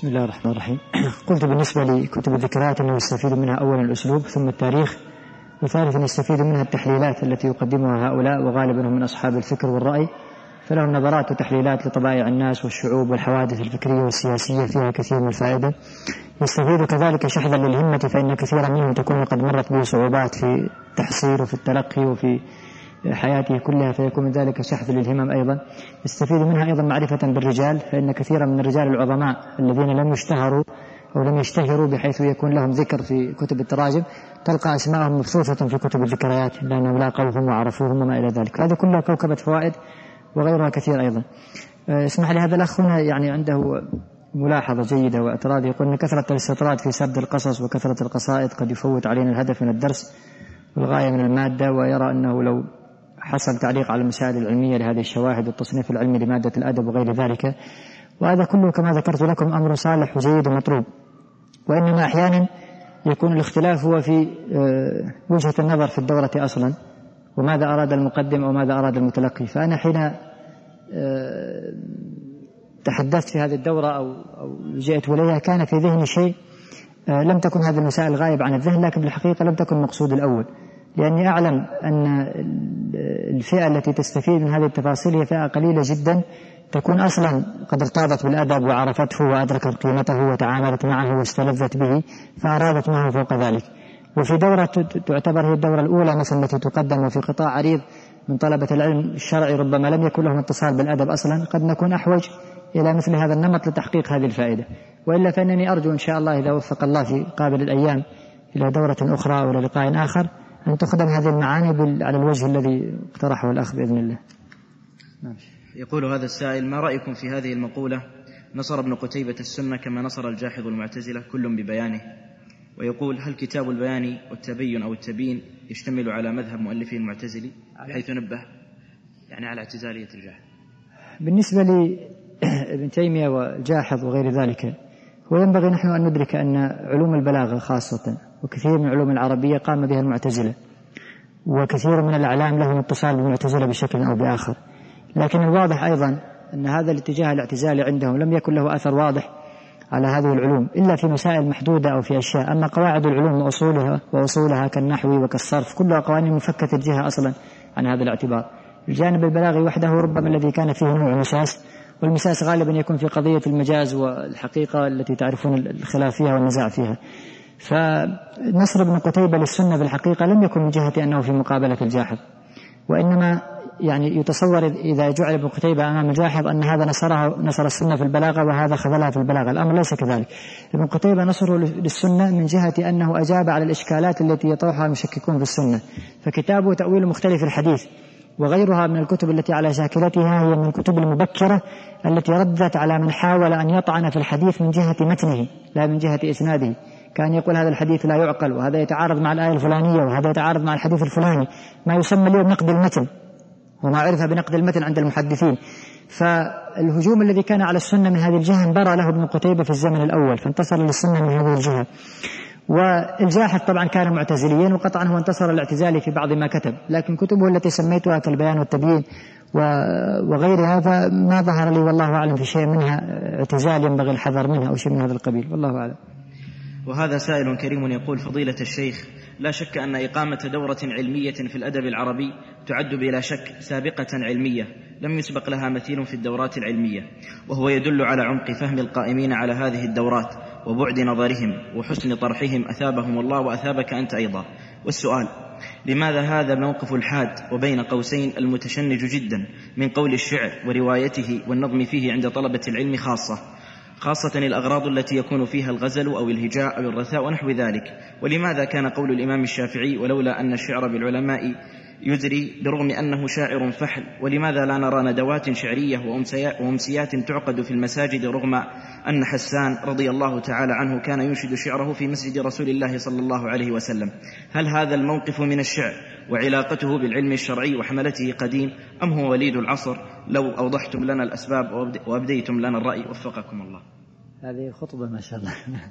C: بسم الله الرحمن الرحيم. قلت بالنسبة لكتب الذكريات أنه يستفيد منها أولا الأسلوب ثم التاريخ، وثالثا يستفيد منها التحليلات التي يقدمها هؤلاء وغالبا هم من أصحاب الفكر والرأي، فلهم نظرات وتحليلات لطبائع الناس والشعوب والحوادث الفكرية والسياسية فيها كثير من الفائدة. يستفيد كذلك شحذا للهمة، فإن كثيرا منهم تكون قد مرت به صعوبات في التحصيل وفي التلقي وفي حياته كلها، فيكون ذلك شحذ للهمم أيضا. يستفيد منها أيضا معرفة بالرجال، فإن كثيرا من الرجال العظماء الذين لم يشتهروا أو لم يشتهروا بحيث يكون لهم ذكر في كتب التراجم تلقى أسماءهم مبثوثة في كتب الذكريات لأنهم لاقوهم وعرفوهم وما إلى ذلك. هذه كلها كوكبة فوائد وغيرها كثير أيضا. اسمح لي، هذا الأخ هنا يعني عنده ملاحظة جيدة واعتراض، يقول أن كثرة الاستطراد في سرد القصص وكثرة القصائد قد يفوت علينا الهدف من الدرس والغاية من المادة، ويرى أنه لو حصل تعليق على المسائل العلمية لهذه الشواهد والتصنيف العلمي لمادة الأدب وغير ذلك. وهذا كله كما ذكرت لكم أمر صالح وجيد ومطلوب، وإنما أحيانا يكون الاختلاف هو في وجهة النظر في الدورة أصلا، وماذا أراد المقدم وماذا أراد المتلقي. فأنا حين تحدثت في هذه الدورة أو, أو جئت إليها كان في ذهني شيء، لم تكن هذه المسائل غائب عن الذهن، لكن بالحقيقة لم تكن مقصود الأول، لأني أعلم أن الفئة التي تستفيد من هذه التفاصيل هي فئة قليلة جدا، تكون أصلا قد ارتاضت بالأدب وعرفته وأدركت قيمته وتعاملت معه واستلذت به فأرادت معه فوق ذلك. وفي دورة تعتبر هي الدورة الأولى مثلا التي تقدم، وفي قطاع عريض من طلبة العلم الشرعي ربما لم يكن لهم اتصال بالأدب أصلا، قد نكون أحوج إلى مثل هذا النمط لتحقيق هذه الفائدة. وإلا فإنني أرجو إن شاء الله إذا وفق الله في قابل الأيام إلى دورة أخرى أو إلى لقاء آخر أن تخدم هذه المعاني على الوجه الذي اقترحه الأخ بإذن الله.
D: يقول هذا السائل: ما رأيكم في هذه المقولة: نصر ابن قتيبة السنة كما نصر الجاحظ المعتزلة كل ببيانه؟ ويقول: هل كتاب البيان والتبين أو التبيين يشتمل على مذهب مؤلفه المعتزلي حيث نبه يعني على اعتزالية الجاحظ؟
C: بالنسبة لابن تيمية والجاحظ وغير ذلك، هو ينبغي نحن أن ندرك أن علوم البلاغة خاصة وكثير من علوم العربية قام بها المعتزلة، وكثير من الأعلام لهم اتصال بالمعتزلة بشكل أو بآخر، لكن الواضح أيضا أن هذا الاتجاه الاعتزالي عندهم لم يكن له أثر واضح على هذه العلوم إلا في مسائل محدودة أو في أشياء. أما قواعد العلوم وأصولها وأصولها كالنحو وكالصرف كلها قوانين مفكة الجهة أصلا عن هذا الاعتبار. الجانب البلاغي وحده ربما الذي كان فيه نوع مساس، والمساس غالبا يكون في قضية المجاز والحقيقة التي تعرفون الخلاف فيها والنزاع فيها. فنصر ابن قتيبة للسنة في الحقيقة لم يكن من جهة أنه في مقابلة الجاحظ، وإنما يعني يتصور إذا جعل ابن قتيبة أمام الجاحظ أن هذا نصره نصر السنة في البلاغة وهذا خذلها في البلاغة. الأمر ليس كذلك. ابن قتيبة نصره للسنة من جهة أنه أجاب على الإشكالات التي يطرحها المشككون في السنة، فكتابه تأويل مختلف الحديث وغيرها من الكتب التي على شاكلتها هي من الكتب المبكرة التي ردت على من حاول أن يطعن في الحديث من جهة متنه لا من جهة إسناده. كان يقول هذا الحديث لا يعقل، وهذا يتعارض مع الآية الفلانية، وهذا يتعارض مع الحديث الفلاني، ما يسمى اليوم نقد المتن وما عرف بنقد المتن عند المحدثين. فالهجوم الذي كان على السنة من هذه الجهة انبرى له ابن قتيبة في الزمن الأول، فانتصر للسنة من هذه الجهة. والجاحظ طبعا كان معتزليا، وقطعا هو انتصر الاعتزالي في بعض ما كتب، لكن كتبه التي سميتها كالبيان والتبيين وغيرها فما ظهر لي والله أعلم في شيء منها اعتزال ينبغي الحذر منها أو شيء من هذا القبيل، والله أعلم.
D: وهذا سائل كريم يقول: فضيلة الشيخ، لا شك أن إقامة دورة علمية في الأدب العربي تعد بلا شك سابقة علمية لم يسبق لها مثيل في الدورات العلمية، وهو يدل على عمق فهم القائمين على هذه الدورات وبعد نظرهم وحسن طرحهم، أثابهم الله وأثابك أنت أيضا. والسؤال: لماذا هذا الموقف الحاد وبين قوسين المتشنج جدا من قول الشعر وروايته والنظم فيه عند طلبة العلم خاصة خاصة الأغراض التي يكون فيها الغزل أو الهجاء أو الرثاء ونحو ذلك؟ ولماذا كان قول الإمام الشافعي: ولولا أن الشعر بالعلماء يزري، برغم أنه شاعر فحل؟ ولماذا لا نرى ندوات شعرية وأمسيات تعقد في المساجد، رغم أن حسان رضي الله تعالى عنه كان ينشد شعره في مسجد رسول الله صلى الله عليه وسلم؟ هل هذا الموقف من الشعر وعلاقته بالعلم الشرعي وحملته قديم، أم هو وليد العصر؟ لو أوضحتم لنا الأسباب وأبديتم لنا الرأي وفقكم الله.
C: هذه خطبة ما شاء الله.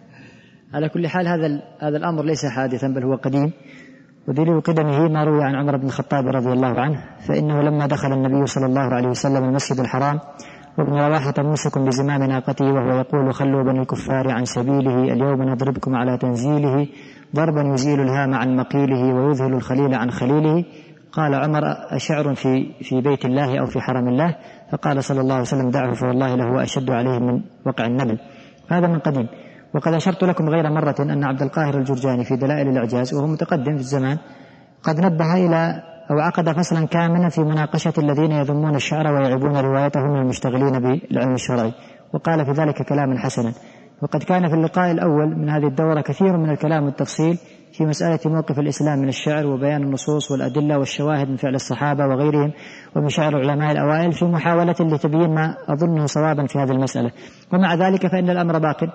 C: على كل حال هذا هذا الأمر ليس حادثا بل هو قديم، ودليل قدمه ما روي عن عمر بن الخطاب رضي الله عنه، فإنه لما دخل النبي صلى الله عليه وسلم المسجد الحرام وابن رواحة ممسك بزمام ناقته وهو يقول خلوا بني الكفار عن سبيله اليوم نضربكم على تنزيله ضربا يزيل الهام عن مقيله ويذهل الخليل عن خليله. قال عمر أشعر في في بيت الله أو في حرم الله؟ فقال صلى الله عليه وسلم دعه فوالله له أشد عليه من وقع النبل. هذا من قديم. وقد أشرت لكم غير مرة أن عبد القاهر الجرجاني في دلائل الإعجاز وهو متقدم في الزمان قد نبه إلى أو عقد فصلا كاملا في مناقشة الذين يذمون الشعر ويعيبون روايته من المشتغلين بالعلم الشرعي، وقال في ذلك كلاما حسنا. وقد كان في اللقاء الأول من هذه الدورة كثير من الكلام والتفصيل في مسألة موقف الإسلام من الشعر وبيان النصوص والأدلة والشواهد من فعل الصحابة وغيرهم ومن شعر العلماء الأوائل في محاولة لتبيين ما أظنه صوابا في هذه المسألة. ومع ذلك فإن الأمر باق،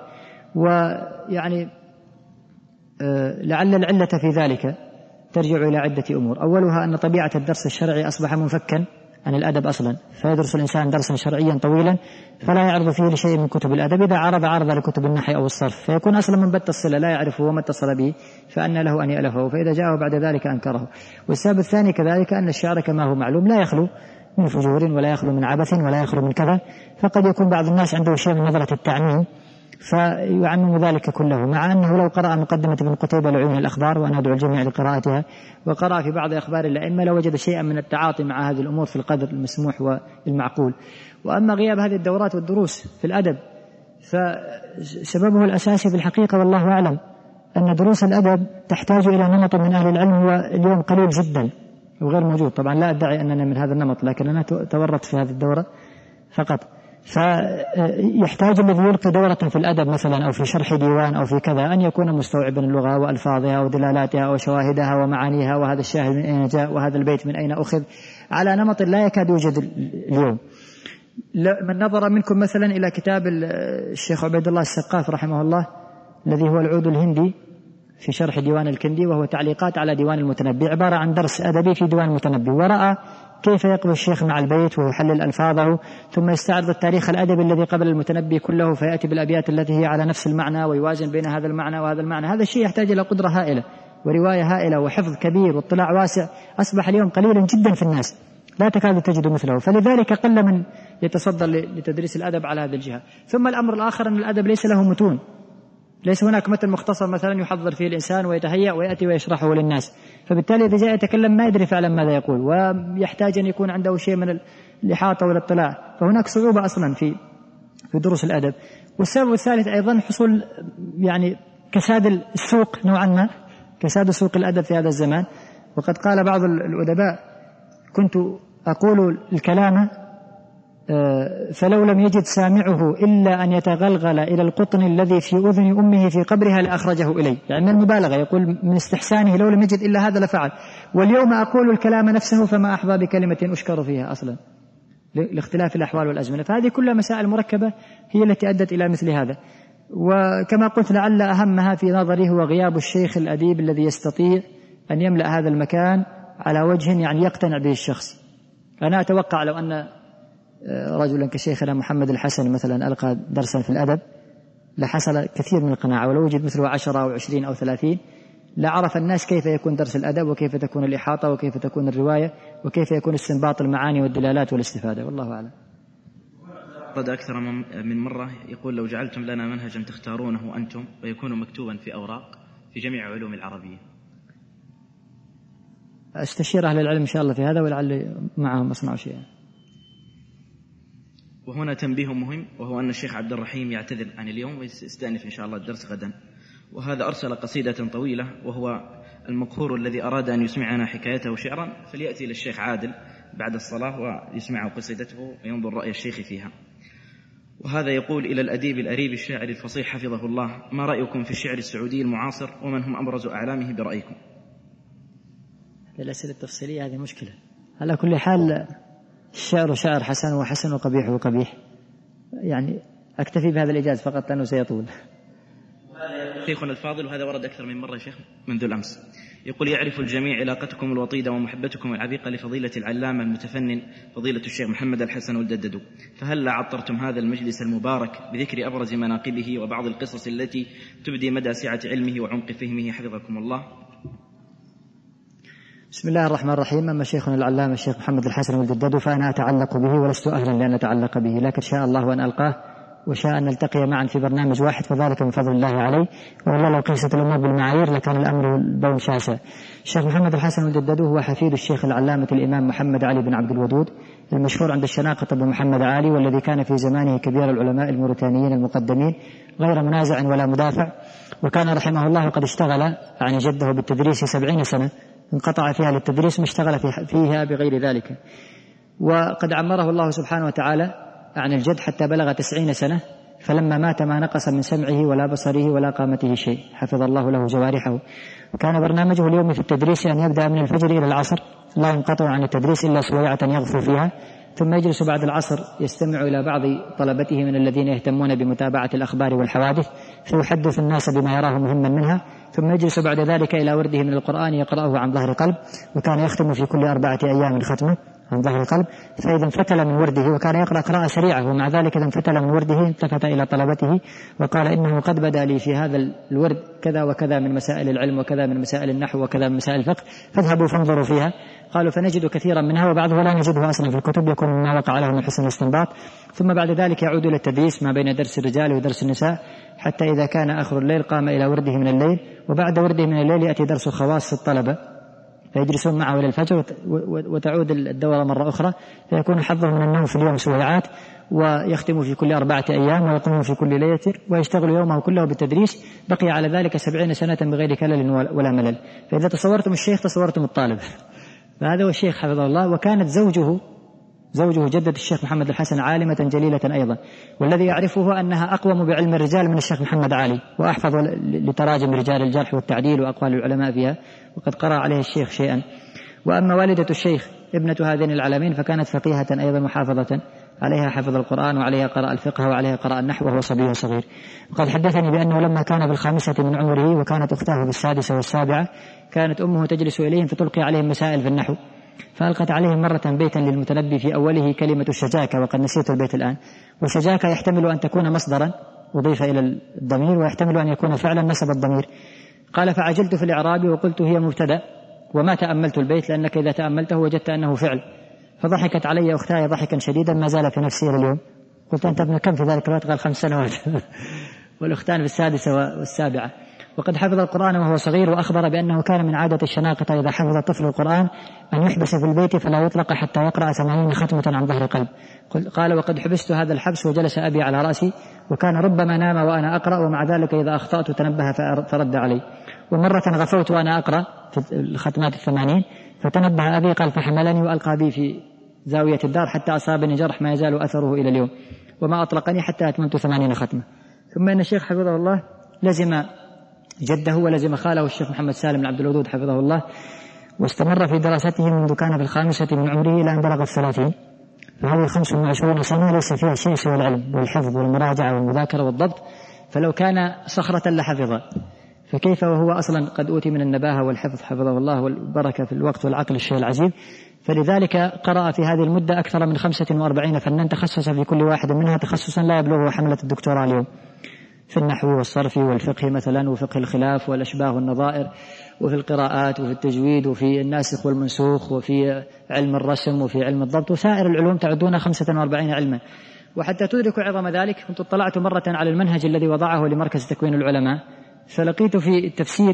C: ويعني آه لعل العلة في ذلك ترجع إلى عدة أمور. أولها أن طبيعة الدرس الشرعي أصبح منفكا عن الأدب أصلا، فيدرس الإنسان درسا شرعيا طويلا فلا يعرض فيه لشيء من كتب الأدب، إذا عرض عرض لكتب النحو أو الصرف فيكون أصلا منبت الصلة لا يعرفه وما اتصل به فأن له أن يألفه، فإذا جاءه بعد ذلك أنكره. والسبب الثاني كذلك أن الشعر كما هو معلوم لا يخلو من فجور ولا يخلو من عبث ولا يخلو من كذا، فقد يكون بعض الناس عنده شيء من نظرة التعميم فيعمم ذلك كله، مع أنه لو قرأ مقدمة ابن قتيبة لعيون الأخبار وأنا أدعو الجميع لقراءتها وقرأ في بعض أخبار الأئمة لوجد شيئا من التعاطي مع هذه الأمور في القدر المسموح والمعقول. وأما غياب هذه الدورات والدروس في الأدب فسببه الأساسي في الحقيقة والله أعلم أن دروس الأدب تحتاج إلى نمط من أهل العلم هو اليوم قليل جدا وغير موجود. طبعا لا أدعي أننا من هذا النمط، لكن أنا تورطت في هذه الدورة فقط. فيحتاج الذي يلقي دورة في الأدب مثلا أو في شرح ديوان أو في كذا أن يكون مستوعبا اللغة وألفاظها ودلالاتها وشواهدها ومعانيها، وهذا الشاهد من أين جاء وهذا البيت من أين أخذ، على نمط لا يكاد يوجد اليوم. من نظر منكم مثلا إلى كتاب الشيخ عبيد الله السقاف رحمه الله الذي هو العود الهندي في شرح ديوان الكندي، وهو تعليقات على ديوان المتنبي، عبارة عن درس أدبي في ديوان المتنبي، ورأى كيف يقضي الشيخ مع البيت ويحلل ألفاظه ثم يستعرض التاريخ الأدبي الذي قبل المتنبي كله فيأتي بالأبيات التي هي على نفس المعنى ويوازن بين هذا المعنى وهذا المعنى. هذا الشيء يحتاج إلى قدرة هائلة ورواية هائلة وحفظ كبير واطلاع واسع، أصبح اليوم قليلا جدا في الناس لا تكاد تجد مثله، فلذلك قل من يتصدر لتدريس الأدب على هذه الجهة. ثم الأمر الآخر أن الأدب ليس له متون، ليس هناك متن مختصر مثلا يحضر فيه الإنسان ويتهيأ ويأتي ويشرحه للناس، فبالتالي إذا جاء يتكلم ما يدري فعلا ماذا يقول ويحتاج أن يكون عنده شيء من الإحاطة والاطلاع، فهناك صعوبة أصلا في في دروس الأدب. والسبب الثالث أيضا حصول يعني كساد السوق نوعا ما، كساد سوق الأدب في هذا الزمان. وقد قال بعض الأدباء كنت أقول الكلام فلو لم يجد سامعه إلا أن يتغلغل إلى القطن الذي في أذن أمه في قبرها لأخرجه إليه، يعني من المبالغة، يقول من استحسانه لو لم يجد إلا هذا لفعل. واليوم أقول الكلام نفسه فما أحظى بكلمة أشكر فيها أصلا لاختلاف الأحوال والأزمنة. فهذه كلها مسائل مركبة هي التي أدت إلى مثل هذا. وكما قلت لعل أهمها في نظري هو غياب الشيخ الأديب الذي يستطيع أن يملأ هذا المكان على وجه يعني يقتنع به الشخص. أنا أتوقع لو أن رجلا كشيخنا محمد الحسن مثلا ألقى درسا في الأدب لحصل كثير من القناعة، ولو وجد مثله عشرة أو عشرين أو ثلاثين لعرف الناس كيف يكون درس الأدب وكيف تكون الإحاطة وكيف تكون الرواية وكيف يكون استنباط المعاني والدلالات والاستفادة، والله أعلم.
D: قد أكثر من مرة يقول لو جعلتم لنا منهجا تختارونه أنتم ويكون مكتوبا في أوراق في جميع علوم العربية.
C: أستشير أهل العلم إن شاء الله في هذا ولعل معهم أصنع شيئا.
D: وهنا تنبيه مهم، وهو أن الشيخ عبد الرحيم يعتذر عن اليوم ويستأنف إن شاء الله الدرس غدا، وهذا أرسل قصيدة طويلة وهو المقهور الذي أراد أن يسمعنا حكايته شعرا فليأتي للشيخ عادل بعد الصلاة ويسمعه قصيدته وينظر رأي الشيخ فيها. وهذا يقول إلى الأديب الأريب الشاعر الفصيح حفظه الله: ما رأيكم في الشعر السعودي المعاصر ومن هم أبرز أعلامه برأيكم؟
C: الأسئلة التفصيلية هذه مشكلة. على كل حال الشعر شعر حسن وحسن وقبيح وقبيح، يعني أكتفي بهذا الإجاز فقط لأنه سيطول.
D: شيخنا الفاضل، وهذا ورد أكثر من مرة يا شيخ منذ الأمس، يقول: يعرف الجميع علاقتكم الوطيدة ومحبتكم العبيقة لفضيلة العلامة المتفنن فضيلة الشيخ محمد الحسن والدددو، فهل عطرتم هذا المجلس المبارك بذكر أبرز مناقبه وبعض القصص التي تبدي مدى سعة علمه وعمق فهمه حفظكم الله؟
C: بسم الله الرحمن الرحيم. أما شيخنا العلامة الشيخ محمد الحسن ولد الددو فأنا أتعلق به ولست أهلا لأن أتعلق به، لكن شاء الله أن ألقاه وشاء أن نلتقي معا في برنامج واحد، فذلك من فضل الله علي، والله لو قيست الأمور بالمعايير لكان الأمر بون شاسع. الشيخ محمد الحسن ولد الددو هو حفيد الشيخ العلامة الإمام محمد علي بن عبد الودود المشهور عند الشناقة أبو محمد علي، والذي كان في زمانه كبير العلماء الموريتانيين المقدمين غير منازع ولا مدافع، وكان رحمه الله قد اشتغل عن جده بالتدريس سبعين سنة انقطع فيها للتدريس ما اشتغل فيها بغير ذلك، وقد عمره الله سبحانه وتعالى عن الجد حتى بلغ تسعين سنة، فلما مات ما نقص من سمعه ولا بصره ولا قامته شيء، حفظ الله له جوارحه. وكان برنامجه اليوم في التدريس أن يبدأ من الفجر إلى العصر لا ينقطع عن التدريس إلا سويعة يغفو فيها، ثم يجلس بعد العصر يستمع إلى بعض طلبته من الذين يهتمون بمتابعة الأخبار والحوادث فيحدث الناس بما يراه مهما منها، ثم يجلس بعد ذلك إلى ورده من القرآن يقرأه عن ظهر قلب، وكان يختم في كل أربعة أيام ختمة عن ظهر قلب. فإذا انفتل من ورده، وكان يقرأ قراءة سريعة، ومع ذلك إذا انفتل من ورده التفت إلى طلبته وقال إنه قد بدا لي في هذا الورد كذا وكذا من مسائل العلم وكذا من مسائل النحو وكذا من مسائل الفقه، فاذهبوا فانظروا فيها. قالوا فنجد كثيرا منها وبعضه لا نجده أصلا في الكتب، يكون مما وقع له من حسن الاستنباط. ثم بعد ذلك يعود إلى التدريس ما بين درس الرجال ودرس النساء، حتى إذا كان آخر الليل قام إلى ورده من الليل، وبعد ورده من الليل يأتي درس خواص الطلبة فيجلسون معه إلى الفجر، وتعود الدورة مرة أخرى، فيكون حظه من النوم في اليوم سويعات، ويختم في كل أربعة أيام ويقوم في كل ليلة، ويشتغل يومه كله بالتدريس. بقي على ذلك سبعين سنة بغير كلل ولا ملل. فإذا تصورتم الشيخ تصورتم الطالب، فهذا هو الشيخ حفظه الله. وكانت زوجه زوجه جدة الشيخ محمد الحسن عالمة جليلة أيضا، والذي يعرفه أنها أقوم بعلم الرجال من الشيخ محمد علي، وأحفظ لتراجم رجال الجرح والتعديل وأقوال العلماء فيها، وقد قرأ عليه الشيخ شيئا. وأما والدة الشيخ ابنة هذين العالمين فكانت فقيهة أيضا محافظة، عليها حفظ القرآن وعليها قرأ الفقه وعليها قرأ النحو وهو صبي صغير. وقد حدثني بأنه لما كان في الخامسة من عمره وكانت أختاه بالسادسة والسابعة كانت أمه تجلس إليهم فتلقي عليهم مسائل في النحو، فألقت عليهم مرة بيتا للمتنبي في أوله كلمة الشجاكة، وقد نسيت البيت الآن. والشجاكة يحتمل أن تكون مصدرا أضيف إلى الضمير، ويحتمل أن يكون فعلا نسب الضمير. قال فعجلت في الإعراب وقلت هي مبتدأ وما تأملت البيت، لأنك إذا تأملته وجدت أنه فعل. فضحكت علي أختاي ضحكا شديدا ما زال في نفسي إلى اليوم. قلت أنت ابن كم في ذلك الوقت؟ قال خمس سنوات والأختان في السادسة والسابعة. وقد حفظ القرآن وهو صغير، وأخبر بأنه كان من عادة الشناقة إذا حفظ الطفل القرآن أن يحبس في البيت فلا يطلق حتى يقرأ ثمانين ختمة عن ظهر قلب. قال وقد حبست هذا الحبس وجلس أبي على رأسي، وكان ربما نام وأنا أقرأ، ومع ذلك إذا أخطأت تنبه فرد علي. ومرة غفوت وأنا أقرأ في الختمات الثمانين فتنبه أبي قال فحملني وألقى بي في زاوية الدار حتى أصابني جرح ما يزال أثره إلى اليوم، وما أطلقني حتى أتممت ثمانين ختمة. ثم إن الشيخ حفظه الله لزم جده ولزم خاله الشيخ محمد سالم بن عبد الودود حفظه الله، واستمر في دراسته منذ كان في الخامسة من عمره إلى أن بلغ الثلاثين، فهذه خمس وعشرون سنة ليس فيها شيء سوى العلم والحفظ والمراجعة والمذاكرة والضبط، فلو كان صخرة لحفظ، فكيف وهو أصلا قد أوتي من النباهة والحفظ حفظه الله والبركة في الوقت والعقل الشيء العجيب. فلذلك قرأ في هذه المدة أكثر من خمسة وأربعين فنان، تخصص في كل واحد منها تخصصا لا يبلغه حملة الدكتوراه اليوم، في النحو والصرف والفقه مثلا، وفقه الخلاف والأشباه والنظائر، وفي القراءات وفي التجويد وفي الناسخ والمنسوخ وفي علم الرسم وفي علم الضبط وسائر العلوم تعدون خمسة وأربعين علما. وحتى تدركوا عظم ذلك كنت اطلعت مرة على المنهج الذي وضعه لمركز تكوين العلماء، فلقيت في التفسير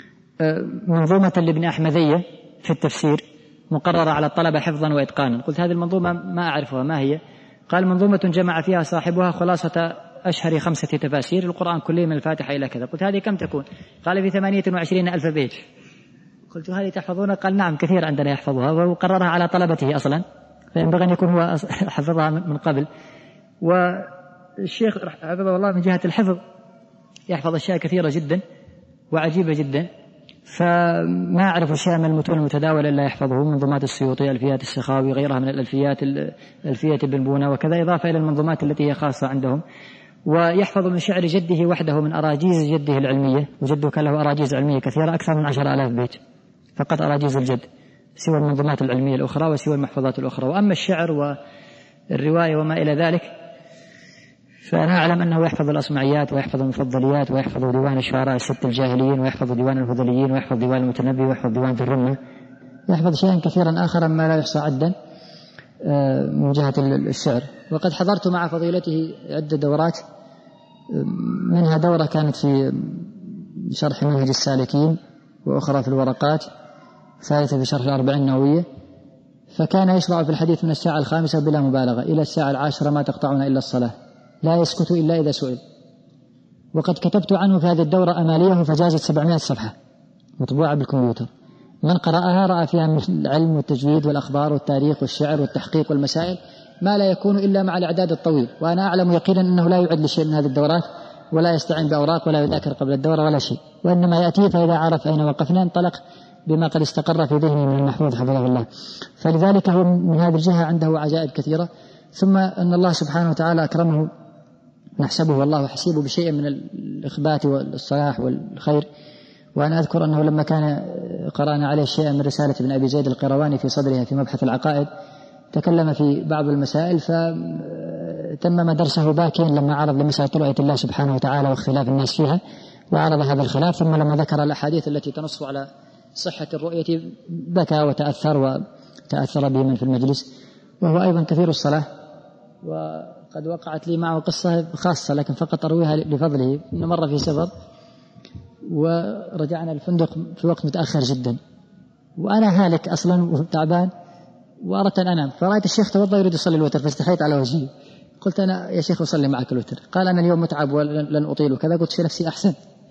C: منظومة لابن أحمدية في التفسير مقررة على الطلبة حفظا وإتقانا. قلت هذه المنظومة ما أعرفها ما هي؟ قال منظومة جمع فيها صاحبها خلاصة أشهر خمسة تفاسير القرآن كله من الفاتحة إلى كذا. قلت هذه كم تكون؟ قال في ثمانية وعشرين ألف بيت. قلت هذه تحفظونها؟ قال نعم كثير عندنا يحفظها، وقررها على طلبته أصلا، فينبغي أن يكون هو حفظها من قبل. والشيخ حفظه الله من جهة الحفظ يحفظ أشياء كثيرة جدا وعجيبة جدا، فما أعرف أشياء من المتون المتداولة إلا يحفظه، منظومات السيوطي، ألفيات السخاوي، غيرها من الألفيات، ألفية ابن بونة وكذا، إضافة إلى المنظومات التي هي خاصة عندهم. ويحفظ من شعر جده وحده من أراجيز جده العلمية، وجده كان له أراجيز علمية كثيرة أكثر من عشر آلاف بيت فقط أراجيز الجد، سوى المنظومات العلمية الأخرى وسوى المحفوظات الأخرى. وأما الشعر والرواية وما إلى ذلك فأنا أعلم أنه يحفظ الأصمعيات ويحفظ المفضليات ويحفظ ديوان الشعراء الست الجاهليين ويحفظ ديوان الهذليين ويحفظ ديوان المتنبي ويحفظ ديوان ذي الرمة، يحفظ شيئا كثيرا آخر ما لا يحصى عدا من جهة الشعر. وقد حضرت مع فضيلته عدة دورات، منها دورة كانت في شرح منهج السالكين، وأخرى في الورقات، ثالثة في شرح الأربعين النووية. فكان يشرع في الحديث من الساعة الخامسة بلا مبالغة إلى الساعة العاشرة ما تقطعنا إلا الصلاة، لا يسكت إلا إذا سئل. وقد كتبت عنه في هذه الدورة أماليه فجازت سبعمائة صفحة مطبوعة بالكمبيوتر، من قرأها رأى فيها من العلم والتجويد والأخبار والتاريخ والشعر والتحقيق والمسائل ما لا يكون إلا مع الإعداد الطويل. وأنا أعلم يقينا أنه لا يعد لشيء من هذه الدورات، ولا يستعين بأوراق، ولا يذاكر قبل الدورة ولا شيء، وإنما يأتي فإذا عرف أين وقفنا انطلق بما قد استقر في ذهنه من المحفوظ حفظه الله. فلذلك هو من هذه الجهة عنده عجائب كثيرة. ثم أن الله سبحانه وتعالى أكرمه، نحسبه والله حسيبه بشيء من الإخبات والصلاح والخير. وأنا أذكر أنه لما كان قرأنا عليه شيئا من رسالة ابن أبي زيد القيرواني في صدرها في مبحث العقائد، تكلم في بعض المسائل فتمم درسه باكيا لما عرض لمسألة رؤية الله سبحانه وتعالى واختلاف الناس فيها، وعرض هذا الخلاف. ثم لما ذكر الأحاديث التي تنص على صحة الرؤية بكى وتأثر، وتأثر به من في المجلس. وهو أيضا كثير الصلاة، وقد وقعت لي معه قصة خاصة لكن فقط أرويها لفضله. إنه مرة في سفر ورجعنا الفندق في وقت متأخر جدا، وأنا هالك أصلا وتعبان وأردت أن أنام، فرأيت الشيخ توضأ يريد يصلي الوتر فاستحيت على وجهي، قلت أنا يا شيخ أصلي معك الوتر. قال أنا اليوم متعب ولن أطيل وكذا. قلت في نفسي أحسن،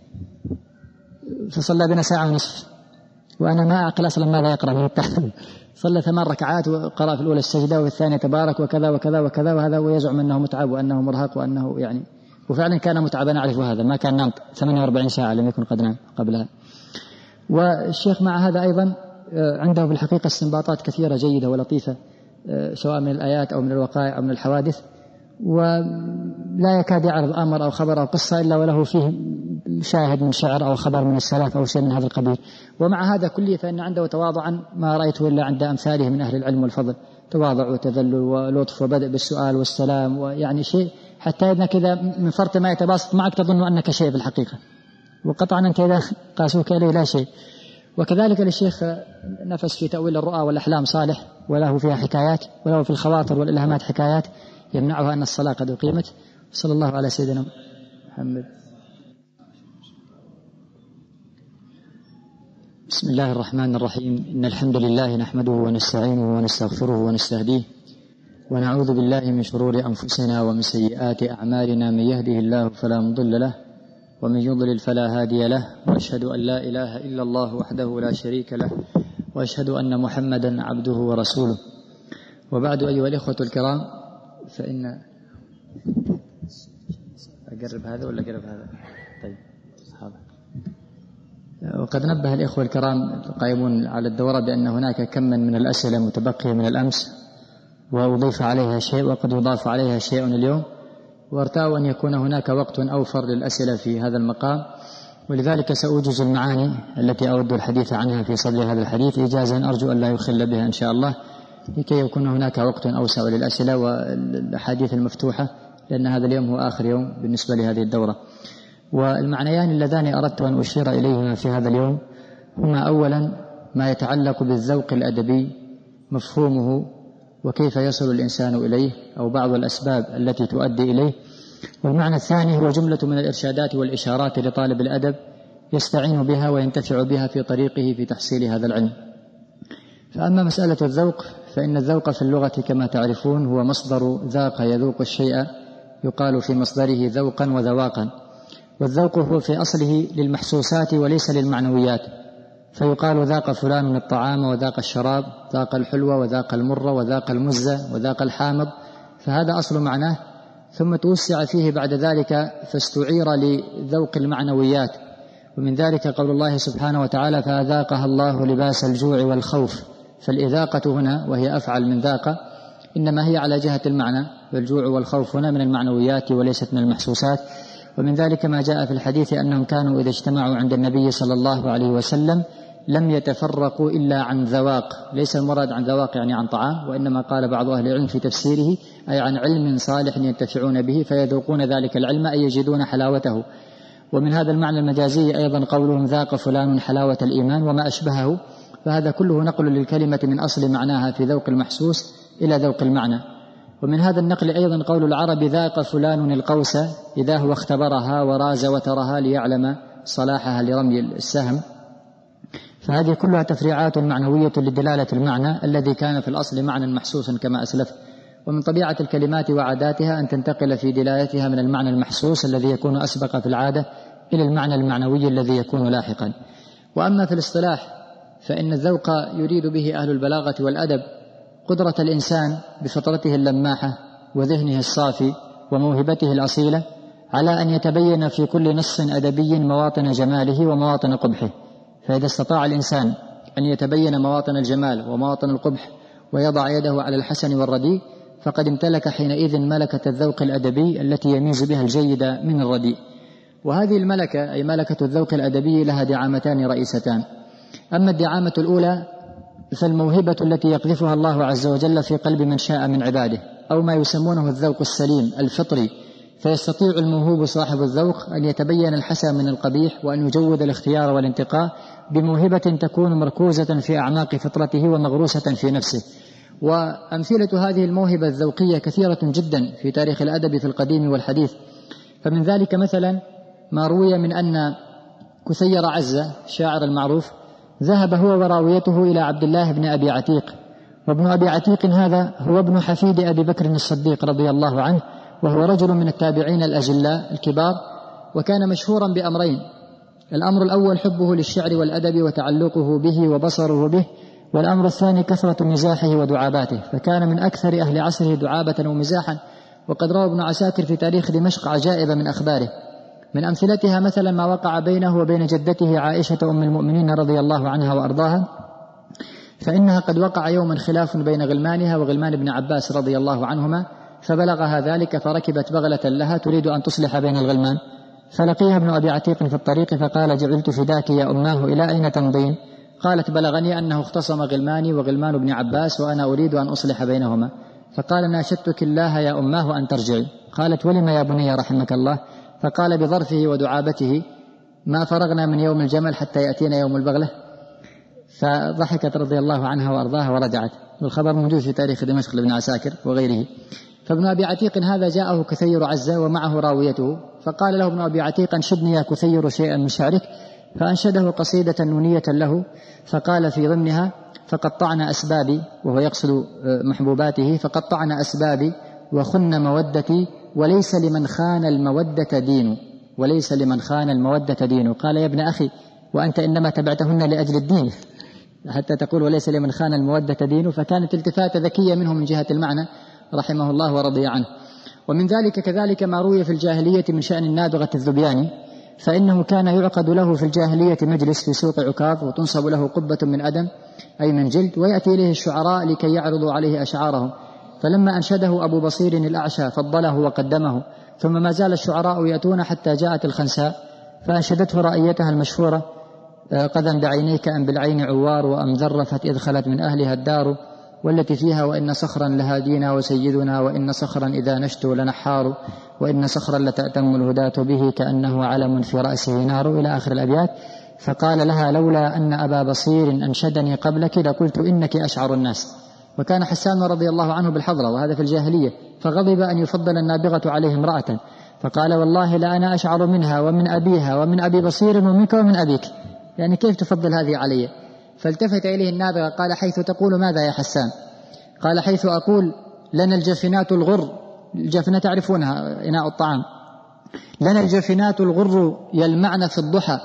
C: فصلى بنا ساعة ونصف وأنا ما أعقل أصلا ماذا يقرأ من التحفيظ. صلى ثمان ركعات وقرأ في الأولى السجدة وفي الثانية تبارك وكذا وكذا وكذا، وهذا ويزعم أنه متعب وأنه مرهق وأنه يعني، وفعلا كان متعب، أنا أعرف هذا، ما كان نام ثمانية وأربعين ساعة، لم يكن قد نام قبلها. والشيخ مع هذا أيضا عنده في الحقيقة استنباطات كثيرة جيدة ولطيفة، سواء من الآيات أو من الوقائع أو من الحوادث، ولا يكاد يعرض أمر أو خبر أو قصة إلا وله فيه شاهد من شعر أو خبر من السلف أو شيء من هذا القبيل. ومع هذا كله فإن عنده تواضعا ما رأيته إلا عند أمثاله من أهل العلم والفضل، تواضع وتذلل ولطف وبدء بالسؤال والسلام، ويعني شيء حتى إنك إذا من فرط ما يتباسط معك تظن أنك شيء في الحقيقة، وقطعا أنت إذا قاسوك إليه لا شيء. وكذلك للشيخ نفس في تأويل الرؤى والأحلام صالح، وله فيها حكايات، وله في الخواطر والإلهامات حكايات يمنعها أن الصلاة قد أقيمت. صلى الله على سيدنا محمد. بسم الله الرحمن الرحيم. إن الحمد لله نحمده ونستعينه ونستغفره ونستهديه، ونعوذ بالله من شرور أنفسنا ومن سيئات أعمالنا، من يهده الله فلا مضل له ومن يضلل فلا هادي له، وأشهد أن لا إله إلا الله وحده لا شريك له، وأشهد أن محمدا عبده ورسوله. وبعد أيها الإخوة الكرام، فإن أقرب هذا ولا أقرب هذا؟ طيب هذا. وقد نبه الإخوة الكرام القائمون على الدورة بأن هناك كما من الأسئلة متبقية من الأمس، وأضيف عليها شيء وقد يضاف عليها شيء اليوم، وارتأوا أن يكون هناك وقت أوفر للأسئلة في هذا المقام، ولذلك سأوجز المعاني التي أود الحديث عنها في صدر هذا الحديث إجازا أرجو أن لا يخل بها إن شاء الله، لكي يكون هناك وقت أوسع للأسئلة والأحاديث المفتوحة، لأن هذا اليوم هو آخر يوم بالنسبة لهذه الدورة. والمعنيان اللذان أردت أن أشير إليهما في هذا اليوم هما أولا ما يتعلق بالذوق الأدبي، مفهومه وكيف يصل الإنسان إليه أو بعض الأسباب التي تؤدي إليه، والمعنى الثاني هو جملة من الإرشادات والإشارات لطالب الأدب يستعين بها وينتفع بها في طريقه في تحصيل هذا العلم. فأما مسألة الذوق فإن الذوق في اللغة كما تعرفون هو مصدر ذاق يذوق الشيء، يقال في مصدره ذوقا وذواقا، والذوق هو في أصله للمحسوسات وليس للمعنويات، فيقال ذاق فلان الطعام وذاق الشراب، ذاق الحلوة وذاق المر وذاق المزة وذاق الحامض، فهذا أصل معناه، ثم توسع فيه بعد ذلك فاستعير لذوق المعنويات، ومن ذلك قول الله سبحانه وتعالى فأذاقها الله لباس الجوع والخوف، فالإذاقة هنا وهي أفعل من ذاق إنما هي على جهة المعنى، والجوع والخوف هنا من المعنويات وليست من المحسوسات. ومن ذلك ما جاء في الحديث أنهم كانوا إذا اجتمعوا عند النبي صلى الله عليه وسلم لم يتفرقوا إلا عن ذواق، ليس المراد عن ذواق يعني عن طعام، وإنما قال بعض أهل العلم في تفسيره أي عن علم صالح ينتفعون به فيذوقون ذلك العلم أي يجدون حلاوته. ومن هذا المعنى المجازي أيضا قولهم ذاق فلان حلاوة الإيمان وما أشبهه، فهذا كله نقل للكلمة من أصل معناها في ذوق المحسوس إلى ذوق المعنى. ومن هذا النقل أيضا قول العرب: ذاق فلان القوس إذا هو اختبرها وراز وترها ليعلم صلاحها لرمي السهم. فهذه كلها تفريعات معنوية لدلالة المعنى الذي كان في الأصل معنى محسوسا كما أسلفت. ومن طبيعة الكلمات وعاداتها أن تنتقل في دلالتها من المعنى المحسوس الذي يكون أسبق في العادة إلى المعنى المعنوي الذي يكون لاحقا. وأما في الاصطلاح فإن الذوق يريد به أهل البلاغة والأدب قدرة الإنسان بفطرته اللماحة وذهنه الصافي وموهبته الأصيلة على أن يتبين في كل نص أدبي مواطن جماله ومواطن قبحه. فإذا استطاع الإنسان أن يتبين مواطن الجمال ومواطن القبح ويضع يده على الحسن والرديء فقد امتلك حينئذ ملكة الذوق الأدبي التي يميز بها الجيد من الرديء. وهذه الملكة أي ملكة الذوق الأدبي لها دعامتان رئيستان. أما الدعامة الأولى فالموهبة التي يقذفها الله عز وجل في قلب من شاء من عباده، أو ما يسمونه الذوق السليم الفطري، فيستطيع الموهوب صاحب الذوق أن يتبين الحسن من القبيح وأن يجود الاختيار والانتقاء بموهبة تكون مركوزة في أعماق فطرته ومغروسة في نفسه. وأمثلة هذه الموهبة الذوقية كثيرة جدا في تاريخ الأدب في القديم والحديث. فمن ذلك مثلا ما روي من أن كثير عزة الشاعر المعروف ذهب هو وراويته إلى عبد الله بن أبي عتيق، وابن أبي عتيق هذا هو ابن حفيد أبي بكر الصديق رضي الله عنه، وهو رجل من التابعين الأجلاء الكبار، وكان مشهورا بأمرين: الأمر الأول حبه للشعر والأدب وتعلقه به وبصره به، والأمر الثاني كثرة مزاحه ودعاباته، فكان من أكثر أهل عصره دعابة ومزاحا. وقد روى ابن عساكر في تاريخ دمشق عجائب من أخباره، من أمثلتها مثلا ما وقع بينه وبين جدته عائشة أم المؤمنين رضي الله عنها وأرضاها، فإنها قد وقع يوما خلاف بين غلمانها وغلمان ابن عباس رضي الله عنهما، فبلغها ذلك فركبت بغلة لها تريد أن تصلح بين الغلمان، فلقيها ابن أبي عتيق في الطريق فقال: جعلت فداك يا أماه، إلى أين تمضين؟ قالت: بلغني أنه اختصم غلماني وغلمان ابن عباس وأنا أريد أن أصلح بينهما. فقال: ناشدتك الله يا أماه أن ترجعي. قالت: ولم يا بني رحمك الله؟ فقال بظرفه ودعابته: ما فرغنا من يوم الجمل حتى يأتينا يوم البغلة. فضحكت رضي الله عنها وأرضاها ورجعت. والخبر موجود في تاريخ دمشق لابن عساكر وغيره. فابن أبي عتيق هذا جاءه كثير عزة ومعه راويته، فقال له ابن أبي عتيق: أنشدني يا كثير شيئا من شعرك. فأنشده قصيدة نونية له، فقال في ضمنها: فقطعنا أسبابي، وهو يقصد محبوباته، فقطعنا أسبابي وخن مودتي، وليس لمن خان المودة دين، وليس لمن خان المودة دين. قال: يا ابن أخي، وأنت إنما تبعتهن لأجل الدين، حتى تقول وليس لمن خان المودة دين. فكانت التفاتة ذكية منه من جهة المعنى رحمه الله ورضي عنه. ومن ذلك كذلك ما روي في الجاهلية من شأن النابغة الذبياني، فإنه كان يعقد له في الجاهلية مجلس في سوق عكاظ، وتنصب له قبة من أدم أي من جلد، ويأتي إليه الشعراء لكي يعرضوا عليه أشعارهم. فلما أنشده أبو بصير الأعشى فضله وقدمه، ثم ما زال الشعراء يأتون حتى جاءت الخنساء فأنشدته رأيتها المشهورة: قذا بعينيك أم بالعين عوار، وأم ذرفت إذ خلت من أهلها الدار، والتي فيها وإن صخرا لهادينا وسيدنا، وإن صخرا إذا نشتو لنحار، وإن صخرا لتأتم الهداة به كأنه علم في رأسه نار، إلى آخر الأبيات. فقال لها: لولا أن أبا بصير أنشدني قبلك لقلت إنك أشعر الناس. وكان حسان رضي الله عنه بالحضرة، وهذا في الجاهلية، فغضب أن يفضل النابغة عليه امرأة، فقال: والله لا أنا أشعر منها ومن أبيها ومن أبي بصير ومنك ومن أبيك، يعني كيف تفضل هذه علي؟ فالتفت إليه النابغة قال: حيث تقول ماذا يا حسان؟ قال: حيث أقول لنا الجفنات الغر، الجفنة تعرفونها إناء الطعام، لنا الجفنات الغر يلمعن في الضحى،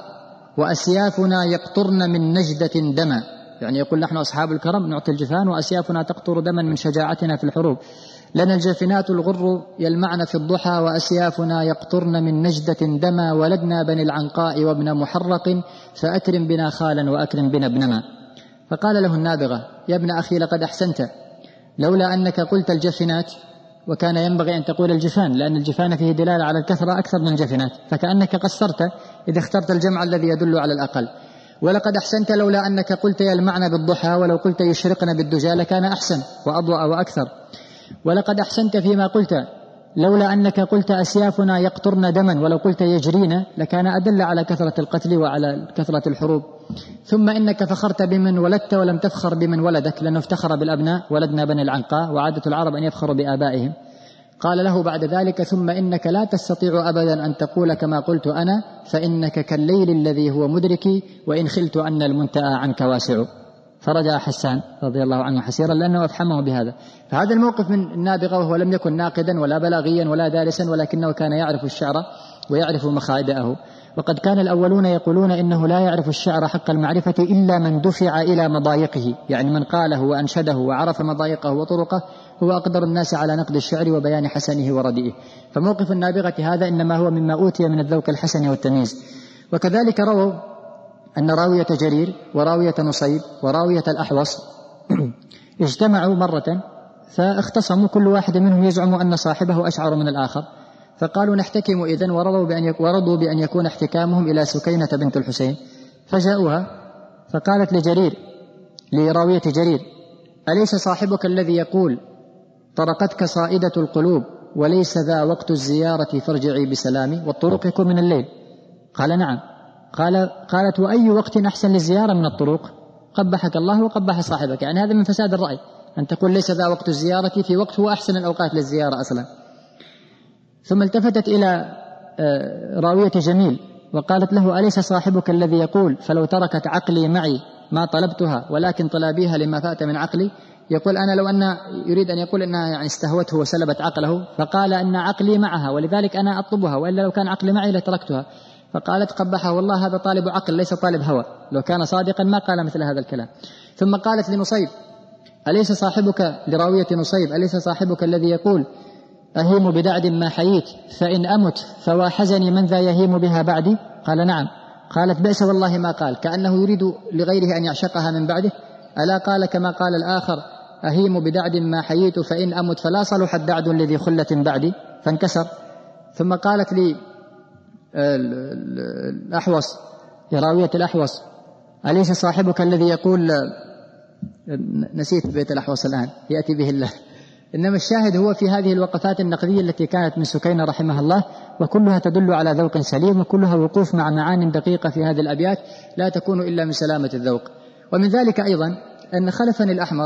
C: وأسيافنا يقطرن من نجدة دما، يعني يقول نحن أصحاب الكرم نعطي الجفان وأسيافنا تقطر دما من شجاعتنا في الحروب. لنا الجفنات الغر يلمعن في الضحى، وأسيافنا يقطرن من نجدة دما، ولدنا بني العنقاء وابن محرق، فأكرم بنا خالا وأكرم بنا ابنما. فقال له النابغة: يا ابن أخي لقد أحسنت، لولا أنك قلت الجفنات، وكان ينبغي أن تقول الجفان، لأن الجفان فيه دلالة على الكثرة أكثر من الجفنات، فكأنك قصرت إذا اخترت الجمع الذي يدل على الأقل. ولقد أحسنت لولا أنك قلت يلمعن بالضحى، ولو قلت يشرقن بالدجى لكان أحسن وأضوأ وأكثر. ولقد أحسنت فيما قلت لولا أنك قلت أسيافنا يقطرن دما ولو قلت يجرين لكان أدل على كثرة القتل وعلى كثرة الحروب. ثم إنك فخرت بمن ولدت ولم تفخر بمن ولدك، لأنه افتخر بالأبناء، ولدنا بني العنقاء، وعادة العرب أن يفخروا بآبائهم. قال له بعد ذلك: ثم إنك لا تستطيع أبدا أن تقول كما قلت أنا، فإنك كالليل الذي هو مدركي، وإن خلت أن المنتهى عنك واسع. فرجع حسان رضي الله عنه حسيرا لأنه أفحمه بهذا. فهذا الموقف من النابغة، وهو لم يكن ناقدا ولا بلاغيا ولا دارسا، ولكنه كان يعرف الشعر ويعرف مخادئه. وقد كان الأولون يقولون إنه لا يعرف الشعر حق المعرفة إلا من دفع إلى مضايقه، يعني من قاله وأنشده وعرف مضايقه وطرقه هو أقدر الناس على نقد الشعر وبيان حسنه وردئه. فموقف النابغة هذا إنما هو مما أوتي من الذوق الحسن والتمييز. وكذلك رووا أن راوية جرير وراوية نصيب وراوية الأحوص اجتمعوا مرة فاختصموا، كل واحد منهم يزعم أن صاحبه أشعر من الآخر، فقالوا نحتكم إذن، ورضوا بأن ورضوا بأن يكون احتكامهم إلى سكينة بنت الحسين. فجاءوها فقالت لجرير لراوية جرير: أليس صاحبك الذي يقول طرقتك صائدة القلوب وليس ذا وقت الزيارة فارجعي بسلامي، والطرق يكون من الليل؟ قال: نعم. قال قالت: وأي وقت أحسن للزيارة من الطرق؟ قبحك الله وقبح صاحبك. يعني هذا من فساد الرأي، أن تقول ليس ذا وقت الزيارة في وقت هو أحسن الأوقات للزيارة أصلا. ثم التفتت إلى راوية جميل وقالت له: أليس صاحبك الذي يقول فلو تركت عقلي معي ما طلبتها ولكن طلبيها لما فات من عقلي؟ يقول أنا لو أن يريد أن يقول أنها يعني استهوته وسلبت عقله، فقال أن عقلي معها ولذلك أنا أطلبها، وإلا لو كان عقلي معي لتركتها. فقالت: قبحه والله، هذا طالب عقل ليس طالب هوى، لو كان صادقا ما قال مثل هذا الكلام. ثم قالت لنصيب: أليس صاحبك لراوية نصيب أليس صاحبك الذي يقول أهيم بدعد ما حييت فإن أمت فوا حزني من ذا يهيم بها بعدي؟ قال: نعم. قالت: بئس والله ما قال، كأنه يريد لغيره أن يعشقها من بعده. ألا قال كما قال الآخر: أهيم بدعد ما حييت فإن أمت فلا صلح الدعد الذي خلة بعدي، فانكسر. ثم قالت لي الأحوص لراوية الأحوص: أليس صاحبك الذي يقول، نسيت بيت الأحوص الآن يأتي به الله، إنما الشاهد هو في هذه الوقفات النقدية التي كانت من سكينة رحمها الله، وكلها تدل على ذوق سليم، وكلها وقوف مع معان دقيقة في هذه الأبيات لا تكون إلا من سلامة الذوق. ومن ذلك أيضا أن خلفا الأحمر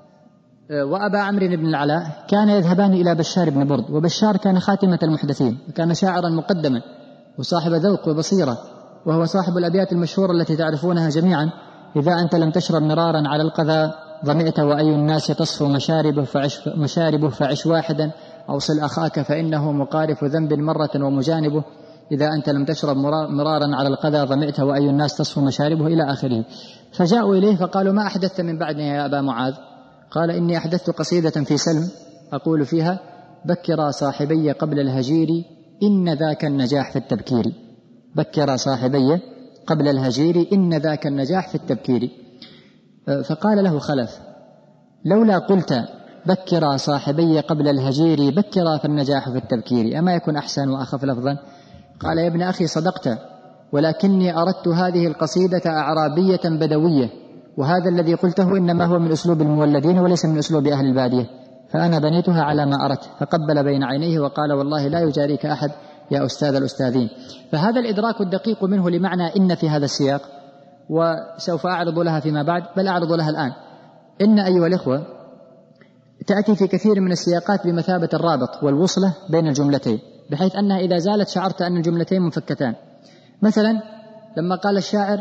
C: وأبا عمرو بن العلاء كان يذهبان إلى بشار بن برد، وبشار كان خاتمة المحدثين، وكان شاعرا مقدما وصاحب ذوق وبصيرة، وهو صاحب الأبيات المشهورة التي تعرفونها جميعا: إذا أنت لم تشرب مرارا على القذى ظمئت وأي الناس تصفو مشاربه فعش, مشاربه فعش واحدا، أوصل أخاك فإنه مقارف ذنب مرة ومجانبه، إذا أنت لم تشرب مرارا على القذى ظمئت وأي الناس تصفو مشاربه، إلى آخره. فجاءوا إليه فقالوا: ما أحدثت من بعدنا يا أبا معاذ؟ قال: إني أحدثت قصيدة في سلم أقول فيها: بكرا صاحبي قبل الهجير إن ذاك النجاح في التبكير. بكرا صاحبي قبل الهجير إن ذاك النجاح في التبكير. فقال له خلف: لولا قلت بكرا صاحبي قبل الهجير بكرا فالنجاح في التبكير، أما يكون أحسن وأخف لفظا؟ قال: يا ابن أخي صدقت، ولكني أردت هذه القصيدة أعرابية بدوية، وهذا الذي قلته إنما هو من أسلوب المولدين وليس من أسلوب أهل البادية، فأنا بنيتها على ما أردت. فقبل بين عينيه وقال: والله لا يجاريك أحد يا أستاذ الأستاذين. فهذا الإدراك الدقيق منه لمعنى إن في هذا السياق، وسوف أعرض لها فيما بعد، بل أعرض لها الآن. إن أيها الإخوة تأتي في كثير من السياقات بمثابة الرابط والوصلة بين الجملتين، بحيث أنها إذا زالت شعرت أن الجملتين منفكتان. مثلا لما قال الشاعر: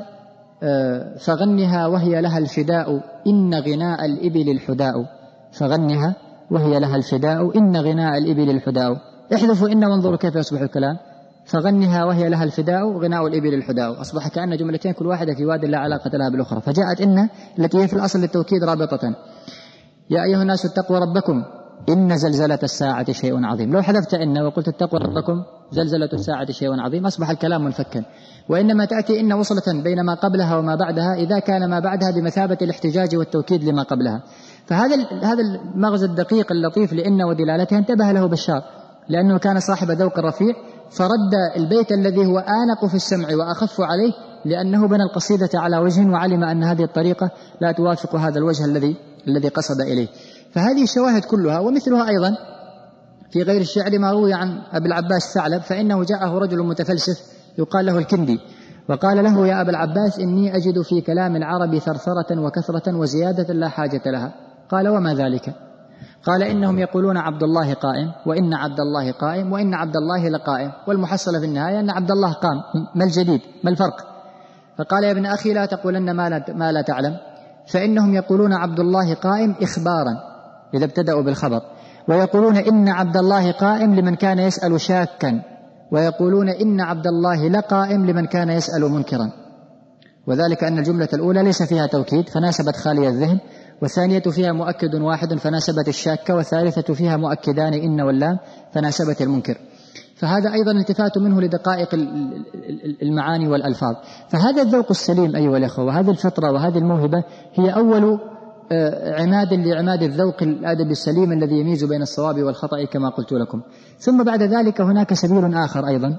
C: فغنها وهي لها الفداء إن غناء الإبل الحداء، فغنها وهي لها الفداء إن غناء الإبل الحداء. احذفوا إن وانظروا كيف يصبح الكلام: فغنها وهي لها الفداء غناء الإبل الحداء. أصبح كأن جملتين كل واحدة في واد لا علاقة لها بالأخرى. فجاءت إن التي هي في الأصل للتوكيد رابطة: يا أيها الناس اتقوا ربكم إن زلزلة الساعة شيء عظيم. لو حذفت إن وقلت اتقوا ربكم زلزلة الساعة شيء عظيم أصبح الكلام منفكا. وإنما تأتي إن وصلة بين ما قبلها وما بعدها إذا كان ما بعدها بمثابة الاحتجاج والتوكيد لما قبلها. فهذا هذا المغزى الدقيق اللطيف لإن ودلالتها انتبه له بشار، لأنه كان صاحب ذوق رفيع، فرد البيت الذي هو آنق في السمع وأخف عليه، لأنه بنى القصيدة على وجه وعلم أن هذه الطريقة لا توافق هذا الوجه الذي الذي قصد إليه. فهذه الشواهد كلها، ومثلها أيضا في غير الشعر ما روي عن أبي العباس ثعلب، فإنه جاءه رجل متفلسف يقال له الكندي، وقال له: يا أبا العباس، إني أجد في كلام العرب ثرثرة وكثرة وزيادة لا حاجة لها. قال: وما ذلك؟ قال: إنهم يقولون عبد الله قائم، وإن عبد الله قائم، وإن عبد الله لقائم، والمحصلة في النهاية أن عبد الله قام. ما الجديد؟ ما الفرق؟ فقال: يا ابن أخي، لا تقولن ما لا, ما لا تعلم، فإنهم يقولون عبد الله قائم إخبارا إذا ابتدأوا بالخبر، ويقولون إن عبد الله قائم لمن كان يسأل شاكا، ويقولون إن عبد الله لقائم لمن كان يسأل منكرا. وذلك أن الجملة الأولى ليس فيها توكيد فناسبت خالي الذهن، والثانية فيها مؤكد واحد فناسبت الشاك، والثالثة فيها مؤكدان إن واللام فناسبت المنكر. فهذا أيضا التفات منه لدقائق المعاني والألفاظ. فهذا الذوق السليم أيها الأخوة، وهذه الفطرة وهذه الموهبة هي أول عماد لعماد الذوق الأدبي السليم الذي يميز بين الصواب والخطأ كما قلت لكم. ثم بعد ذلك هناك سبيل آخر أيضا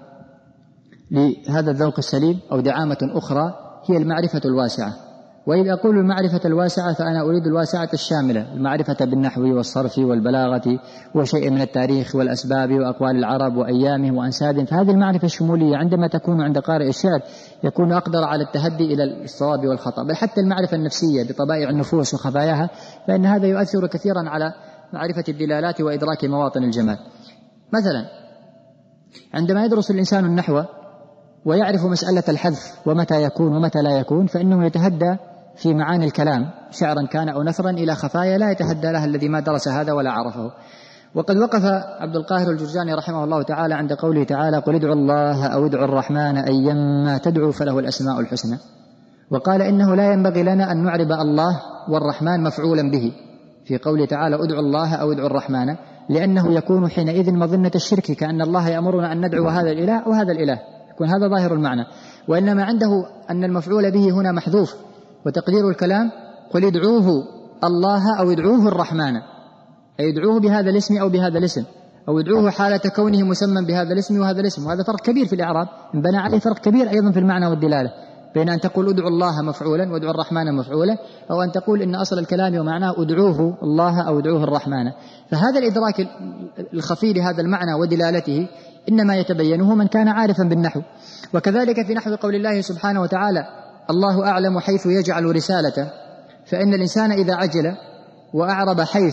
C: لهذا الذوق السليم أو دعامة أخرى، هي المعرفة الواسعة. وإذا أقول المعرفة الواسعة فأنا أريد الواسعة الشاملة، المعرفة بالنحو والصرف والبلاغة وشيء من التاريخ والأسباب وأقوال العرب وأيامهم وأنسابهم. فهذه المعرفة الشمولية عندما تكون عند قارئ الشعر يكون أقدر على التهدي إلى الصواب والخطأ، بل حتى المعرفة النفسية بطبائع النفوس وخفاياها، فإن هذا يؤثر كثيرا على معرفة الدلالات وإدراك مواطن الجمال. مثلا عندما يدرس الإنسان النحو ويعرف مسألة الحذف ومتى يكون ومتى لا يكون، فإنه يتهدى في معاني الكلام شعرا كان أو نثرا إلى خفايا لا يتهدى لها الذي ما درس هذا ولا عرفه. وقد وقف عبد القاهر الجرجاني رحمه الله تعالى عند قوله تعالى: قل ادعوا الله أو ادعوا الرحمن أيما تدعوا فله الأسماء الحسنى. وقال: إنه لا ينبغي لنا أن نعرب الله والرحمن مفعولا به في قوله تعالى: ادعوا الله أو ادعوا الرحمن، لأنه يكون حينئذ مظنة الشرك، كأن الله يأمرنا أن ندعو هذا الإله وهذا الإله، يكون هذا ظاهر المعنى. وإنما عنده أن المفعول به هنا محذوف، وتقدير الكلام: قل ادعوه الله أو ادعوه الرحمن، أي ادعوه بهذا الاسم أو بهذا الاسم، أو ادعوه حالة كونه مسمى بهذا الاسم وهذا الاسم. وهذا فرق كبير في الإعراب، انبنى عليه فرق كبير أيضا في المعنى والدلالة، بين أن تقول ادعوا الله مفعولا وادعوا الرحمن مفعولا، أو أن تقول إن أصل الكلام ومعناه ادعوه الله أو ادعوه الرحمن. فهذا الإدراك الخفي لهذا المعنى ودلالته إنما يتبينه من كان عارفا بالنحو. وكذلك في نحو قول الله سبحانه وتعالى: الله أعلم حيث يجعل رسالته، فإن الإنسان إذا عجل وأعرب حيث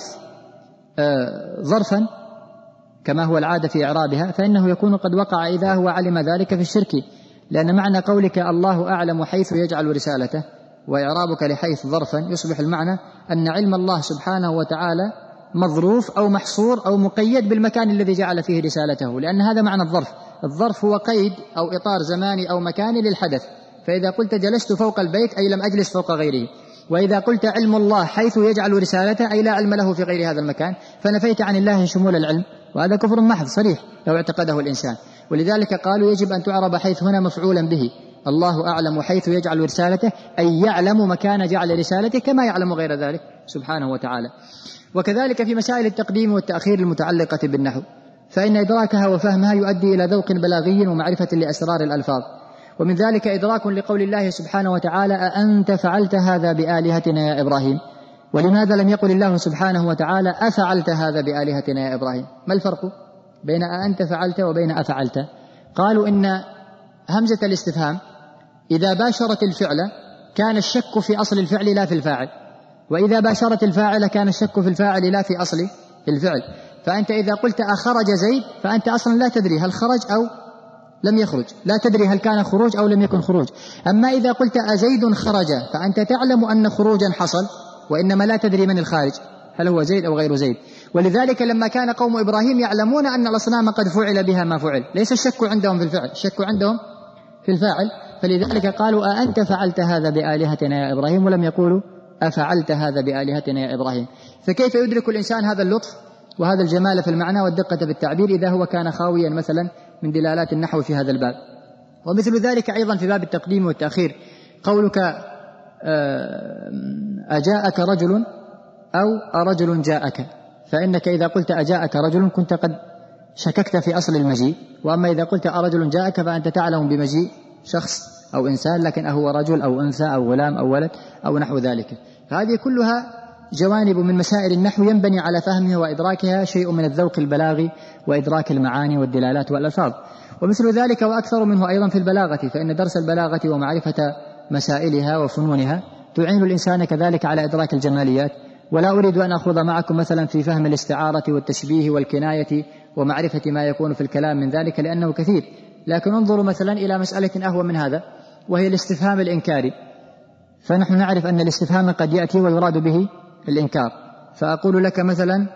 C: ظرفا كما هو العادة في إعرابها، فإنه يكون قد وقع إذا هو علم ذلك في الشرك، لأن معنى قولك الله أعلم حيث يجعل رسالته وإعرابك لحيث ظرفا يصبح المعنى أن علم الله سبحانه وتعالى مظروف أو محصور أو مقيد بالمكان الذي جعل فيه رسالته، لأن هذا معنى الظرف. الظرف هو قيد أو إطار زماني أو مكاني للحدث. فإذا قلت جلست فوق البيت أي لم أجلس فوق غيره، وإذا قلت علم الله حيث يجعل رسالته أي لا علم له في غير هذا المكان، فنفيت عن الله شمول العلم، وهذا كفر محض صريح لو اعتقده الإنسان. ولذلك قالوا يجب أن تعرب حيث هنا مفعولا به، الله أعلم حيث يجعل رسالته أي يعلم مكان جعل رسالته كما يعلم غير ذلك سبحانه وتعالى. وكذلك في مسائل التقديم والتأخير المتعلقة بالنحو، فإن إدراكها وفهمها يؤدي إلى ذوق بلاغي ومعرفة لأسرار الألفاظ. ومن ذلك إدراك لقول الله سبحانه وتعالى: أأنت فعلت هذا بآلهتنا يا إبراهيم. ولماذا لم يقل الله سبحانه وتعالى: أفعلت هذا بآلهتنا يا إبراهيم؟ ما الفرق بين أأنت فعلت وبين أفعلت؟ قالوا إن همزة الاستفهام إذا باشرت الفعل كان الشك في أصل الفعل لا في الفاعل، وإذا باشرت الفاعل كان الشك في الفاعل لا في أصل الفعل. فأنت إذا قلت أخرج زيد فأنت أصلا لا تدري هل خرج أو لم يخرج، لا تدري هل كان خروج أو لم يكن خروج. أما إذا قلت أزيد خرج فأنت تعلم أن خروجا حصل، وإنما لا تدري من الخارج هل هو زيد أو غير زيد. ولذلك لما كان قوم إبراهيم يعلمون أن الأصنام قد فعل بها ما فعل، ليس الشك عندهم في الفعل، الشك عندهم في الفاعل، فلذلك قالوا: أأنت فعلت هذا بآلهتنا يا إبراهيم، ولم يقولوا أفعلت هذا بآلهتنا يا إبراهيم. فكيف يدرك الإنسان هذا اللطف وهذا الجمال في المعنى والدقة بالتعبير إذا هو كان خاويا مثلا من دلالات النحو في هذا الباب؟ ومثل ذلك أيضا في باب التقديم والتأخير، قولك أجاءك رجل أو أرجل جاءك، فإنك إذا قلت أجاءك رجل كنت قد شككت في أصل المجيء، وأما إذا قلت أرجل جاءك فأنت تعلم بمجيء شخص أو إنسان، لكن أهو رجل أو أنثى أو غلام أو ولد أو نحو ذلك. فهذه كلها جوانب من مسائل النحو ينبني على فهمها وإدراكها شيء من الذوق البلاغي وإدراك المعاني والدلالات والألفاظ. ومثل ذلك وأكثر منه أيضا في البلاغة، فإن درس البلاغة ومعرفة مسائلها وفنونها تعين الإنسان كذلك على إدراك الجماليات. ولا أريد أن أخوض معكم مثلا في فهم الاستعارة والتشبيه والكناية ومعرفة ما يكون في الكلام من ذلك لأنه كثير، لكن انظروا مثلا إلى مسألة أهوى من هذا وهي الاستفهام الإنكاري. فنحن نعرف أن الاستفهام قد يأتي ويراد به الإنكار، فأقول لك مثلا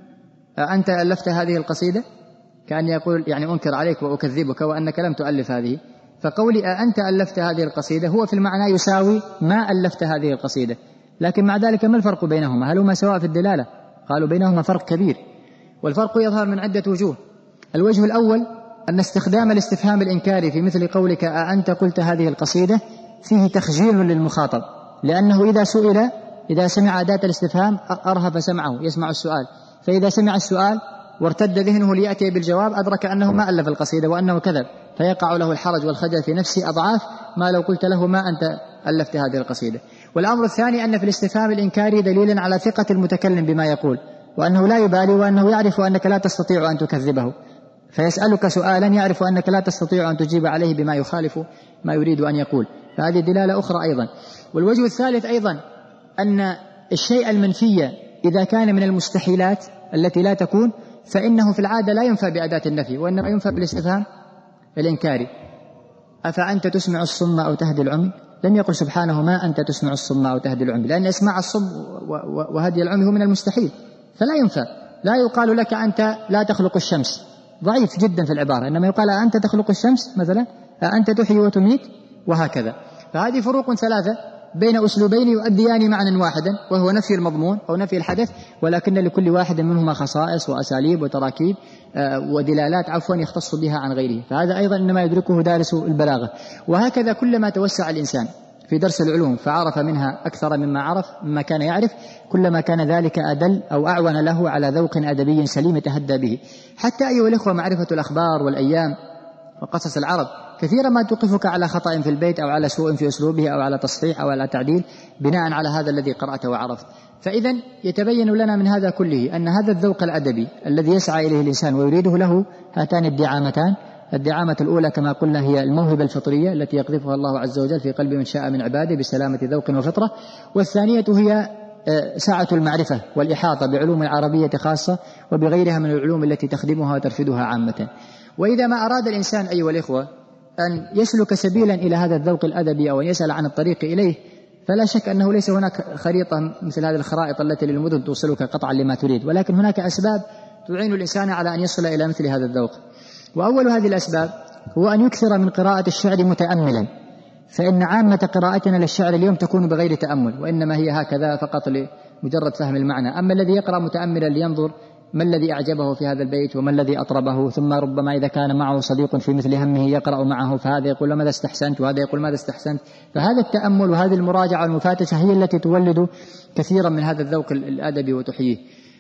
C: أنت ألفت هذه القصيدة، كأن يقول يعني أنكر عليك وأكذبك وأنك لم تؤلف هذه. فقولي أنت ألفت هذه القصيدة هو في المعنى يساوي ما ألفت هذه القصيدة، لكن مع ذلك ما الفرق بينهما؟ هل هما سواء في الدلالة؟ قالوا بينهما فرق كبير، والفرق يظهر من عدة وجوه. الوجه الأول أن استخدام الاستفهام الإنكاري في مثل قولك أنت قلت هذه القصيدة فيه تخجيل للمخاطب، لأنه إذا سئل إذا سمع أداة الاستفهام أرهف سمعه يسمع السؤال، فإذا سمع السؤال وارتد ذهنه ليأتي بالجواب أدرك أنه ما ألف القصيدة وأنه كذب، فيقع له الحرج والخجل في نفسه أضعاف ما لو قلت له ما أنت ألفت هذه القصيدة. والأمر الثاني أن في الاستفهام الإنكاري دليل على ثقة المتكلم بما يقول، وأنه لا يبالي، وأنه يعرف أنك لا تستطيع أن تكذبه، فيسألك سؤالا يعرف أنك لا تستطيع أن تجيب عليه بما يخالف ما يريد أن يقول، فهذه دلالة أخرى أيضا. والوجه الثالث أيضا أن الشيء المنفي إذا كان من المستحيلات التي لا تكون فإنه في العادة لا ينفى بأداة النفي، وإنما ينفى بالاستفهام الإنكاري. أفأنت تسمع الصم أو تهدي العمي؟ لم يقل سبحانه ما أنت تسمع الصم أو تهدي العمي، لأن إسماع الصم وهدي العمي هو من المستحيل فلا ينفى. لا يقال لك أنت لا تخلق الشمس، ضعيف جدا في العبارة، إنما يقال أنت تخلق الشمس مثلا، أنت تحيي وتميت، وهكذا. فهذه فروق ثلاثة بين أسلوبين يؤديان معنى واحدا، وهو نفي المضمون أو نفي الحدث، ولكن لكل واحد منهما خصائص وأساليب وتراكيب ودلالات عفوا يختص بها عن غيره. فهذا أيضا إنما يدركه دارس البلاغة. وهكذا كلما توسع الإنسان في درس العلوم فعرف منها أكثر مما عرف مما كان يعرف، كلما كان ذلك أدل أو أعون له على ذوق أدبي سليم يتهدى به. حتى أيها الإخوة معرفة الأخبار والأيام وقصص العرب كثيرا ما توقفك على خطأ في البيت أو على سوء في أسلوبه أو على تصحيح أو على تعديل بناء على هذا الذي قرأته وعرفت. فإذا يتبين لنا من هذا كله أن هذا الذوق الأدبي الذي يسعى إليه الإنسان ويريده له هاتان الدعامتان. الدعامة الأولى كما قلنا هي الموهبة الفطرية التي يقذفها الله عز وجل في قلب من شاء من عباده بسلامة ذوق وفطرة، والثانية هي سعة المعرفة والإحاطة بعلوم العربية خاصة وبغيرها من العلوم التي تخدمها وترفدها عامة. وإذا ما أراد الإنسان أيها الإخوة أن يسلك سبيلا إلى هذا الذوق الأدبي أو أن يسأل عن الطريق إليه، فلا شك أنه ليس هناك خريطة مثل هذه الخرائط التي للمدن توصلك قطعا لما تريد، ولكن هناك أسباب تعين الإنسان على أن يصل إلى مثل هذا الذوق. وأول هذه الأسباب هو أن يكثر من قراءة الشعر متأملا، فإن عامة قراءتنا للشعر اليوم تكون بغير تأمل، وإنما هي هكذا فقط لمجرد فهم المعنى. أما الذي يقرأ متأملا لينظر ما الذي أعجبه في هذا البيت وما الذي أطربه، ثم ربما إذا كان معه صديق في مثل همه يقرأ معه، فهذا يقول ماذا استحسنت وهذا يقول ماذا استحسنت. فهذا التأمل وهذه المراجعة والمفاتشة هي التي تولد كثيرا من هذا الذوق الأدبي وتحييه.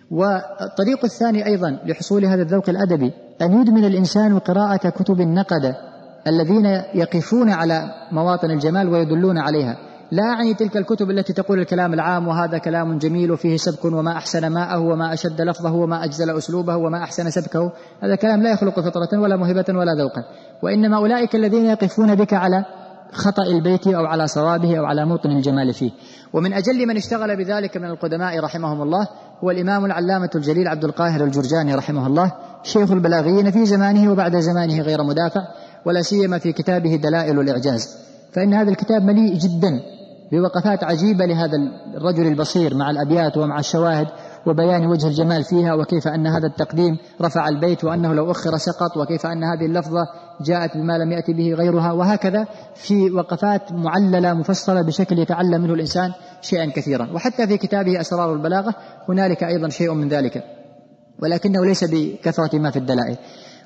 C: والطريق الثاني أيضا لحصول هذا الذوق الأدبي أن يدمن الإنسان قراءة كتب النقد الذين يقفون على مواطن الجمال ويدلون عليها، لا أعني تلك الكتب التي تقول الكلام العام وهذا كلام جميل وفيه سبك وما أحسن ماءه وما أشد لفظه وما أجزل أسلوبه وما أحسن سبكه، هذا كلام لا يخلق فطرة ولا موهبة ولا ذوقا. وإنما أولئك الذين يقفون بك على خطأ البيت أو على صوابه أو على موطن الجمال فيه. ومن أجل من اشتغل بذلك من القدماء رحمهم الله هو الإمام العلامة الجليل عبد القاهر الجرجاني رحمه الله، شيخ البلاغيين في زمانه وبعد زمانه غير مدافع، ولا سيما في كتابه دلائل الإعجاز. فإن هذا الكتاب مليء جدا بوقفات عجيبة لهذا الرجل البصير مع الأبيات ومع الشواهد وبيان وجه الجمال فيها، وكيف أن هذا التقديم رفع البيت وأنه لو أخر سقط، وكيف أن هذه اللفظة جاءت بما لم يأتي به غيرها، وهكذا في وقفات معللة مفصلة بشكل يتعلم منه الإنسان شيئا كثيرا. وحتى في كتابه أسرار البلاغة هنالك أيضا شيء من ذلك، ولكنه ليس بكثرة ما في الدلائل.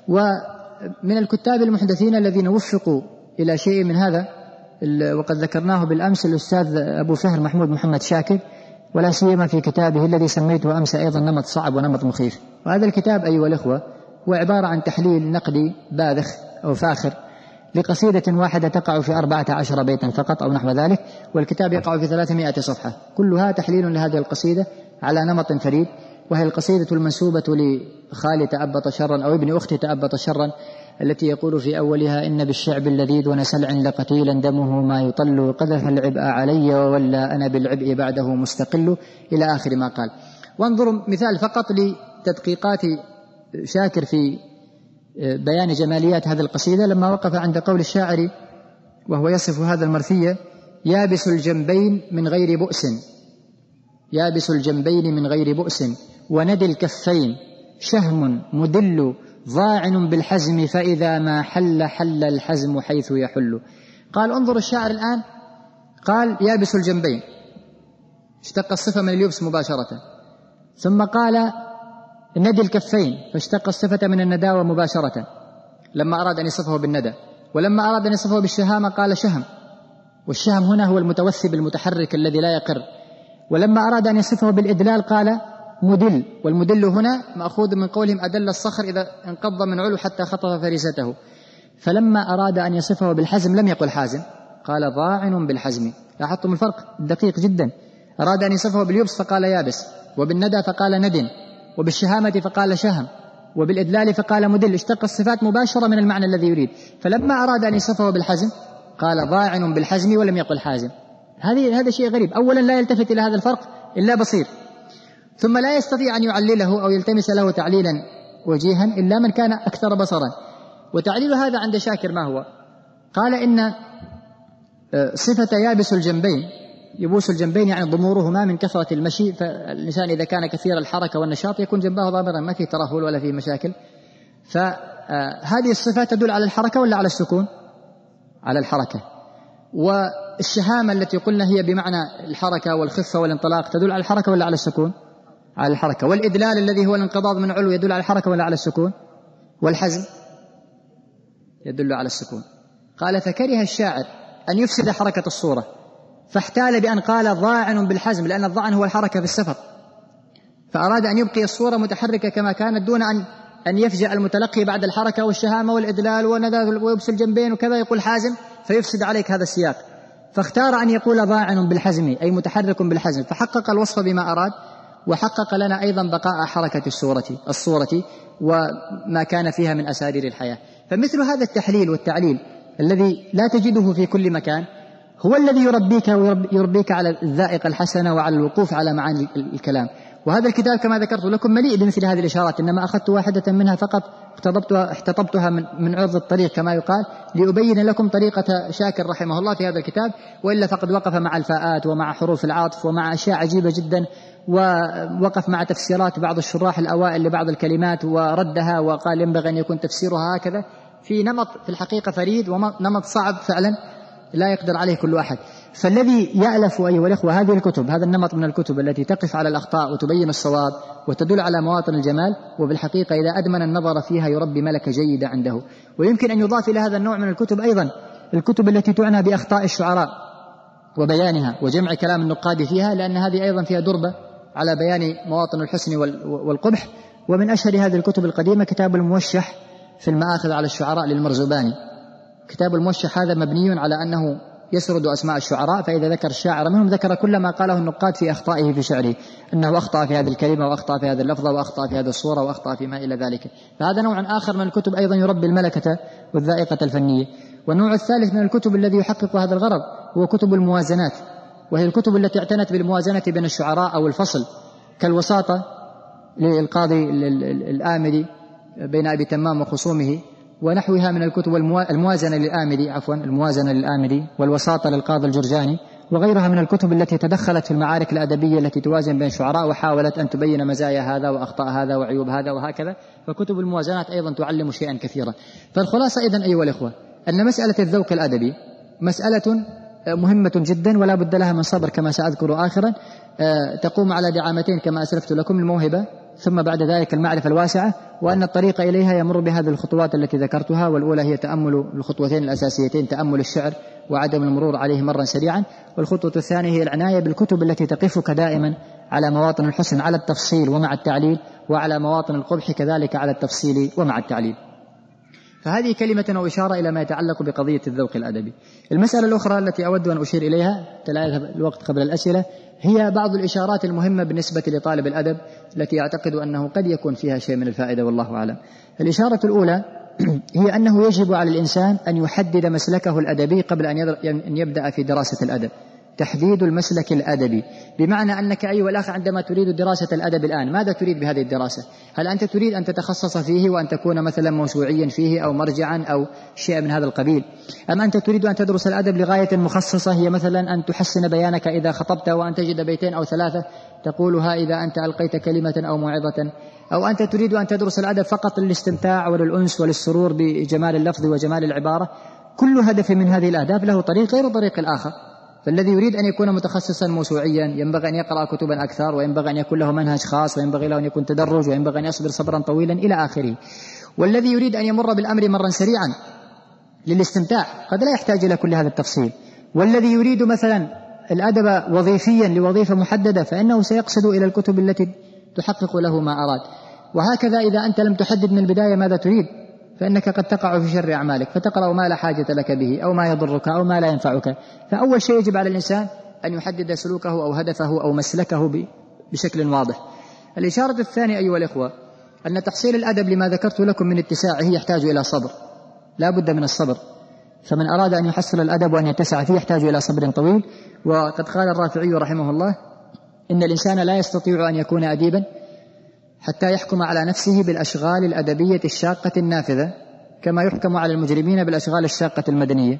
C: ومن الكتاب المحدثين الذين وفقوا إلى شيء من هذا وقد ذكرناه بالأمس الأستاذ أبو فهر محمود محمد شاكر، ولا سيما في كتابه الذي سميته أمس أيضا نمط صعب ونمط مخيف. وهذا الكتاب أيها الإخوة هو عبارة عن تحليل نقدي باذخ أو فاخر لقصيدة واحدة تقع في أربعة عشر بيتا فقط أو نحو ذلك، والكتاب يقع في ثلاثمائة صفحة، كلها تحليل لهذه القصيدة على نمط فريد، وهي القصيدة المنسوبة لخالي تأبط شرا أو ابن أختي تأبط شرا، التي يقول في أولها: إن بالشعب اللذيذ ونسلع لقتيلا دمه ما يطل، قذف العبء علي وولا أنا بالعبء بعده مستقل، إلى آخر ما قال. وانظروا مثال فقط لتدقيقات شاكر في بيان جماليات هذه القصيدة، لما وقف عند قول الشاعر وهو يصف هذا المرثية: يابس الجنبين من غير بؤس، يابس الجنبين من غير بؤس، وندي الكفين شهم مدل، ضاعن بالحزم فإذا ما حل حل الحزم حيث يحل. قال انظر الشاعر الآن، قال يابس الجنبين، اشتق الصفة من اليبس مباشرة، ثم قال ندي الكفين فاشتق الصفة من النداوة مباشرة لما أراد أن يصفه بالندى، ولما أراد أن يصفه بالشهامة قال شهم، والشهم هنا هو المتوثب المتحرك الذي لا يقر، ولما أراد أن يصفه بالإدلال قال مدل، والمدل هنا مأخوذ من قولهم أدل الصخر إذا انقض من علو حتى خطف فريسته. فلما أراد أن يصفه بالحزم لم يقل حازم، قال ضاعن بالحزم. لاحظتم الفرق الدقيق جدا. أراد أن يصفه باليبس فقال يابس، وبالندى فقال ندن، وبالشهامة فقال شهم، وبالإدلال فقال مدل، اشتق الصفات مباشرة من المعنى الذي يريد. فلما أراد أن يصفه بالحزم قال ضاعن بالحزم ولم يقل حازم. هذه هذا شيء غريب. أولا لا يلتفت إلى هذا الفرق إلا بصير، ثم لا يستطيع أن يعلله أو يلتمس له تعليلا وجيها إلا من كان أكثر بصرا. وتعليل هذا عند شاكر ما هو؟ قال إن صفة يابس الجنبين، يبوس الجنبين يعني ضمورهما من كثرة المشي، فالإنسان إذا كان كثير الحركة والنشاط يكون جنباه ضامرا، ما فيه ترهل ولا فيه مشاكل. فهذه الصفة تدل على الحركة ولا على السكون؟ على الحركة. والشهامة التي قلنا هي بمعنى الحركة والخفة والانطلاق تدل على الحركة ولا على السكون؟ على الحركة. والإدلال الذي هو الانقباض من علو يدل على الحركة ولا على السكون؟ والحزم يدل على السكون. قال فكره الشاعر أن يفسد حركة الصورة، فاحتال بأن قال ضاعن بالحزم، لأن الضعن هو الحركة في السفر، فأراد أن يبقي الصورة متحركة كما كانت دون أن أن يفجأ المتلقي بعد الحركة والشهامة والإدلال ويبس الجنبين وكذا يقول حازم، فيفسد عليك هذا السياق. فاختار أن يقول ضاعن بالحزم أي متحرك بالحزم، فحقق الوصف بما أراد، وحقق لنا أيضا بقاء حركة الصورة الصورة وما كان فيها من أسارير الحياة. فمثل هذا التحليل والتعليل الذي لا تجده في كل مكان هو الذي يربيك ويربيك على الذائقة الحسنة وعلى الوقوف على معاني الكلام. وهذا الكتاب كما ذكرت لكم مليء بمثل هذه الإشارات، إنما أخذت واحدة منها فقط اقتطبتها, احتطبتها من, من عرض الطريق كما يقال، لأبين لكم طريقة شاكر رحمه الله في هذا الكتاب، وإلا فقد وقف مع الفاءات ومع حروف العطف ومع أشياء عجيبة جدا، ووقف مع تفسيرات بعض الشراح الأوائل لبعض الكلمات وردها، وقال ينبغي أن يكون تفسيرها هكذا، في نمط في الحقيقة فريد ونمط صعب فعلا لا يقدر عليه كل أحد. فالذي يألف أيها الأخوة هذه الكتب، هذا النمط من الكتب التي تقف على الأخطاء وتبين الصواب وتدل على مواطن الجمال، وبالحقيقة إذا أدمن النظر فيها يربي ملكة جيدة عنده. ويمكن أن يضاف إلى هذا النوع من الكتب أيضا الكتب التي تعنى بأخطاء الشعراء وبيانها وجمع كلام النقاد فيها، لأن هذه أيضا فيها دربة على بيان مواطن الحسن والقبح. ومن أشهر هذه الكتب القديمة كتاب الموشح في المآخذ على الشعراء للمرزباني. كتاب الموشح هذا مبني على أنه يسرد أسماء الشعراء، فإذا ذكر الشاعر منهم ذكر كل ما قاله النقاد في أخطائه في شعره، أنه أخطأ في هذه الكلمة وأخطأ في هذه اللفظة وأخطأ في هذه الصورة وأخطأ فيما إلى ذلك. فهذا نوع آخر من الكتب أيضا يربي الملكة والذائقة الفنية. والنوع الثالث من الكتب الذي يحقق هذا الغرض هو كتب الموازنات، وهي الكتب التي اعتنت بالموازنة بين الشعراء أو الفصل، كالوساطة للقاضي الآمدي بين أبي تمام وخصومه ونحوها من الكتب، الموازنة للآمدي عفوا الموازنة للآمدي والوساطة للقاضي الجرجاني، وغيرها من الكتب التي تدخلت في المعارك الأدبية التي توازن بين الشعراء وحاولت أن تبين مزايا هذا وأخطاء هذا وعيوب هذا وهكذا. فكتب الموازنات أيضا تعلم شيئا كثيرا. فالخلاصة إذن أيها الإخوة أن مسألة الذوق الأدبي مسألة مهمة جدا ولا بد لها من صبر كما سأذكر آخرا، تقوم على دعامتين كما أسلفت لكم: الموهبة ثم بعد ذلك المعرفة الواسعة، وأن الطريق إليها يمر بهذه الخطوات التي ذكرتها. والأولى هي تأمل الخطوتين الأساسيتين، تأمل الشعر وعدم المرور عليه مرا سريعا، والخطوة الثانية هي العناية بالكتب التي تقفك دائما على مواطن الحسن على التفصيل ومع التعليل، وعلى مواطن القبح كذلك على التفصيل ومع التعليل. فهذه كلمة أو إشارة إلى ما يتعلق بقضية الذوق الأدبي. المسألة الأخرى التي أود أن أشير إليها لا يذهب الوقت قبل الأسئلة هي بعض الإشارات المهمة بالنسبة لطالب الأدب التي أعتقد أنه قد يكون فيها شيء من الفائدة والله أعلم. الإشارة الأولى هي أنه يجب على الإنسان أن يحدد مسلكه الأدبي قبل أن يبدأ في دراسة الأدب. تحديد المسلك الأدبي بمعنى أنك أيها الأخ عندما تريد دراسة الأدب الآن ماذا تريد بهذه الدراسة؟ هل أنت تريد أن تتخصص فيه وأن تكون مثلا موسوعيا فيه أو مرجعا أو شيء من هذا القبيل، أم أنت تريد أن تدرس الأدب لغاية مخصصة هي مثلا أن تحسن بيانك إذا خطبت وأن تجد بيتين أو ثلاثة تقولها إذا أنت ألقيت كلمة أو موعظة، أو أنت تريد أن تدرس الأدب فقط للاستمتاع وللأنس وللسرور بجمال اللفظ وجمال العبارة؟ كل هدف من هذه الأهداف له طريق غير طريق الآخر. فالذي يريد أن يكون متخصصا موسوعيا ينبغي أن يقرأ كتبا أكثر، وينبغي أن يكون له منهج خاص، وينبغي له أن يكون تدرج، وينبغي أن يصبر صبرا طويلا إلى آخره. والذي يريد أن يمر بالأمر مرا سريعا للاستمتاع قد لا يحتاج إلى كل هذا التفصيل. والذي يريد مثلا الأدب وظيفيا لوظيفة محددة فإنه سيقصد إلى الكتب التي تحقق له ما أراد. وهكذا إذا أنت لم تحدد من البداية ماذا تريد فإنك قد تقع في شر أعمالك فتقرأ ما لا حاجة لك به أو ما يضرك أو ما لا ينفعك. فأول شيء يجب على الإنسان أن يحدد سلوكه أو هدفه أو مسلكه بشكل واضح. الإشارة الثانية أيها الإخوة أن تحصيل الأدب لما ذكرت لكم من اتساعه يحتاج إلى صبر، لا بد من الصبر. فمن أراد أن يحصل الأدب وأن يتسع فيه يحتاج إلى صبر طويل. وقد قال الرافعي رحمه الله إن الإنسان لا يستطيع أن يكون أديبا حتى يحكم على نفسه بالأشغال الأدبية الشاقة النافذة كما يحكم على المجرمين بالأشغال الشاقة المدنية.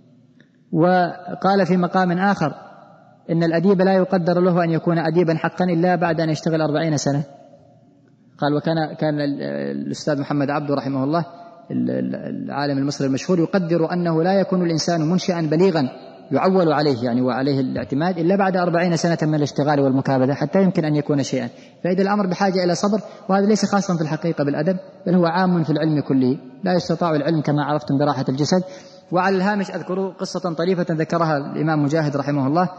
C: وقال في مقام آخر إن الأديب لا يقدر له أن يكون أديبا حقا إلا بعد أن يشتغل أربعين سنة. قال وكان كان الأستاذ محمد عبده رحمه الله العالم المصري المشهور يقدر أنه لا يكون الإنسان منشئا بليغا يعول عليه يعني وعليه الاعتماد إلا بعد أربعين سنة من الاشتغال والمكابدة حتى يمكن أن يكون شيئا. فإذا الأمر بحاجة إلى صبر، وهذا ليس خاصا في الحقيقة بالأدب بل هو عام في العلم كله. لا يستطاع العلم كما عرفتم براحة الجسد. وعلى الهامش أذكر قصة طريفة ذكرها الإمام مجاهد رحمه الله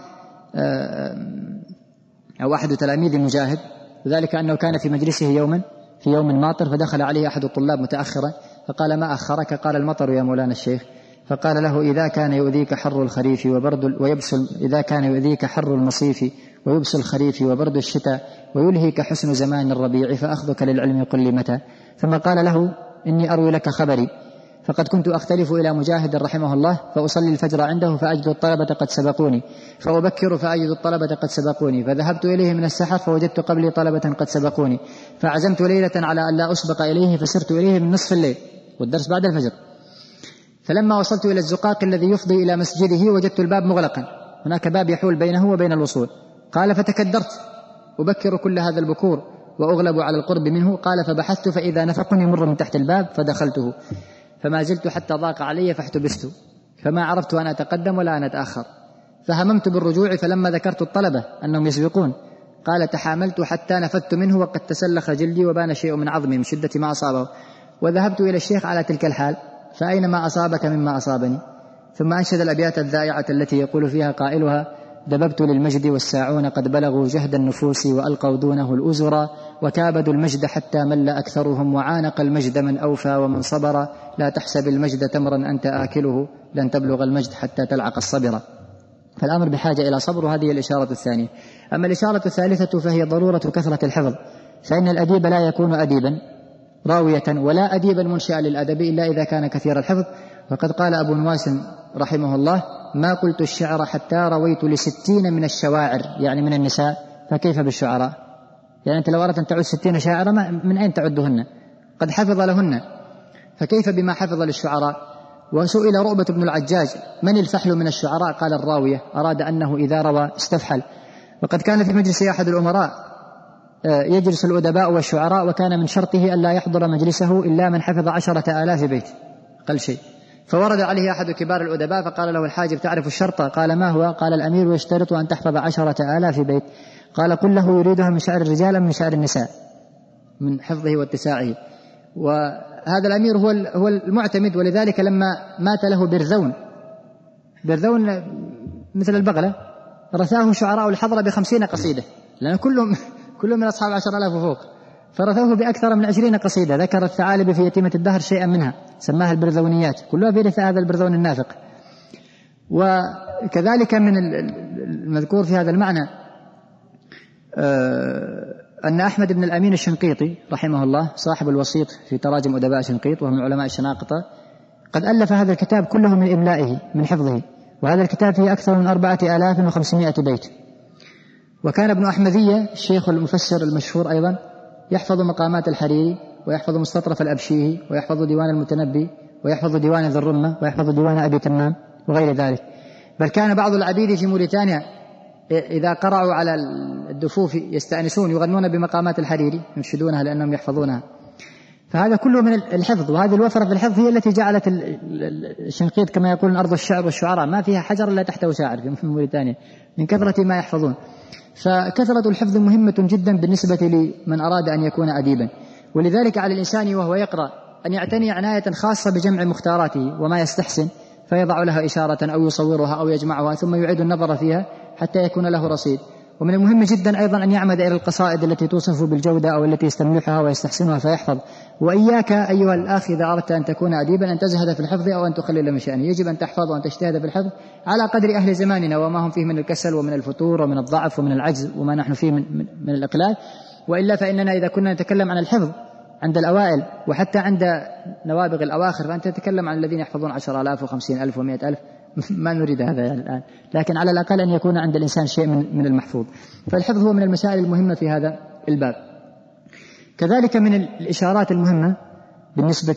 C: أو أحد تلاميذ مجاهد، وذلك أنه كان في مجلسه يوما في يوم ماطر فدخل عليه أحد الطلاب متأخرا فقال ما أخرك؟ قال المطر يا مولانا الشيخ. فقال له إذا كان يؤذيك حر الخريف وبرد ويبس إذا كان يؤذيك حر المصيف ويبس الخريف وبرد الشتاء ويلهيك حسن زمان الربيع فأخذك للعلم قل لي متى. ثم قال له إني أروي لك خبري فقد كنت أختلف إلى مجاهد رحمه الله فأصلي الفجر عنده فأجد الطلبة قد سبقوني فأبكر فأجد الطلبة قد سبقوني فذهبت إليه من السحر فوجدت قبلي طلبة قد سبقوني فعزمت ليلة على أن لا أسبق إليه فسرت إليه من نصف الليل والدرس بعد الفجر. فلما وصلت إلى الزقاق الذي يفضي إلى مسجده وجدت الباب مغلقا، هناك باب يحول بينه وبين الوصول. قال فتكدرت أبكر كل هذا البكور وأغلب على القرب منه. قال فبحثت فإذا نفق يمر من تحت الباب فدخلته فما زلت حتى ضاق علي فاحتبست فما عرفت أن أتقدم ولا أن أتأخر فهممت بالرجوع فلما ذكرت الطلبة أنهم يسبقون قال تحاملت حتى نفذت منه وقد تسلخ جلدي وبان شيء من عظمي من شدة ما أصابه وذهبت إلى الشيخ على تلك الحال فأينما أصابك مما أصابني. ثم أنشد الأبيات الذائعة التي يقول فيها قائلها دببت للمجد والساعون قد بلغوا جهد النفوس وألقوا دونه الأزرا وكابدوا المجد حتى مل أكثرهم وعانق المجد من أوفى ومن صبر لا تحسب المجد تمرا أنت آكله لن تبلغ المجد حتى تلعق الصبر. فالأمر بحاجة إلى صبر، وهذه الإشارة الثانية. أما الإشارة الثالثة فهي ضرورة كثرة الحفظ، فإن الأديب لا يكون أديبا راوية ولا أديبا منشئا للأدب إلا إذا كان كثير الحفظ. وقد قال أبو نواس رحمه الله ما قلت الشعر حتى رويت لستين من الشواعر يعني من النساء فكيف بالشعراء؟ يعني أنت لو أردت أن تعد ستين شاعرة من أين تعدهن؟ قد حفظ لهن، فكيف بما حفظ للشعراء؟ وسئل رؤبة بن العجاج من الفحل من الشعراء؟ قال الراوية، أراد أنه إذا روى استفحل. وقد كان في مجلس أحد الأمراء يجلس الأدباء والشعراء وكان من شرطه ألا يحضر مجلسه إلا من حفظ عشرة آلاف بيت قل شيء. فورد عليه أحد كبار الأدباء فقال له الحاجب تعرف الشرط؟ قال ما هو؟ قال الأمير يشترط أن تحفظ عشرة آلاف بيت. قال قل له يريدها من شعر الرجال أم من شعر النساء من حفظه واتساعه. وهذا الأمير هو هو المعتمد، ولذلك لما مات له برذون، برذون مثل البغلة، رثاه شعراء الحضرة بخمسين قصيدة، لأن كلهم كلهم من أصحاب عشر آلاف وفوق. فرثوه بأكثر من عشرين قصيدة ذكر الثعالب في يتيمة الدهر شيئا منها سماها البرذونيات، كلها في رثاء هذا البرذون النافق. وكذلك من المذكور في هذا المعنى أن أحمد بن الأمين الشنقيطي رحمه الله صاحب الوسيط في تراجم أدباء شنقيط وهو من علماء الشناقطة قد ألف هذا الكتاب كله من إملائه من حفظه، وهذا الكتاب فيه أكثر من أربعة آلاف وخمسمائة بيت. وكان ابن أحمدية الشيخ المفسر المشهور أيضا يحفظ مقامات الحريري ويحفظ مستطرف الأبشيري ويحفظ ديوان المتنبي ويحفظ ديوان ذي الرمة ويحفظ ديوان أبي تمام وغير ذلك. بل كان بعض العبيد في موريتانيا إذا قرعوا على الدفوف يستأنسون يغنون بمقامات الحريري ينشدونها لأنهم يحفظونها. فهذا كله من الحفظ، وهذه الوفرة في الحفظ هي التي جعلت الشنقيط كما يقولون أرض الشعر والشعراء، ما فيها حجر إلا تحته شاعر في موريتانيا من كثرة ما يحفظون. فكثرة الحفظ مهمة جدا بالنسبة لمن أراد أن يكون أديبا، ولذلك على الإنسان وهو يقرأ أن يعتني عناية خاصة بجمع مختاراته وما يستحسن فيضع لها إشارة أو يصورها أو يجمعها ثم يعيد النظر فيها حتى يكون له رصيد. ومن المهم جدا أيضا أن يعمد إلى القصائد التي توصف بالجودة أو التي يستملحها ويستحسنها فيحفظ. وإياك أيها الأخ إذا أردت أن تكون أديبا أن تزهد في الحفظ أو أن تقلل من شأنه، يجب أن تحفظ وأن تجتهد في الحفظ على قدر أهل زماننا وما هم فيه من الكسل ومن الفتور ومن الضعف ومن العجز وما نحن فيه من, من, من الإقلال. وإلا فإننا إذا كنا نتكلم عن الحفظ عند الأوائل وحتى عند نوابغ الأواخر فأنت تتكلم عن الذين يحفظون عشر آلاف وخمسين ألف ومائة ألف، ما نريد هذا يعني الآن، لكن على الأقل أن يكون عند الإنسان شيء من, من المحفوظ. فالحفظ هو من المسائل المهمة في هذا الباب. كذلك من الإشارات المهمة بالنسبة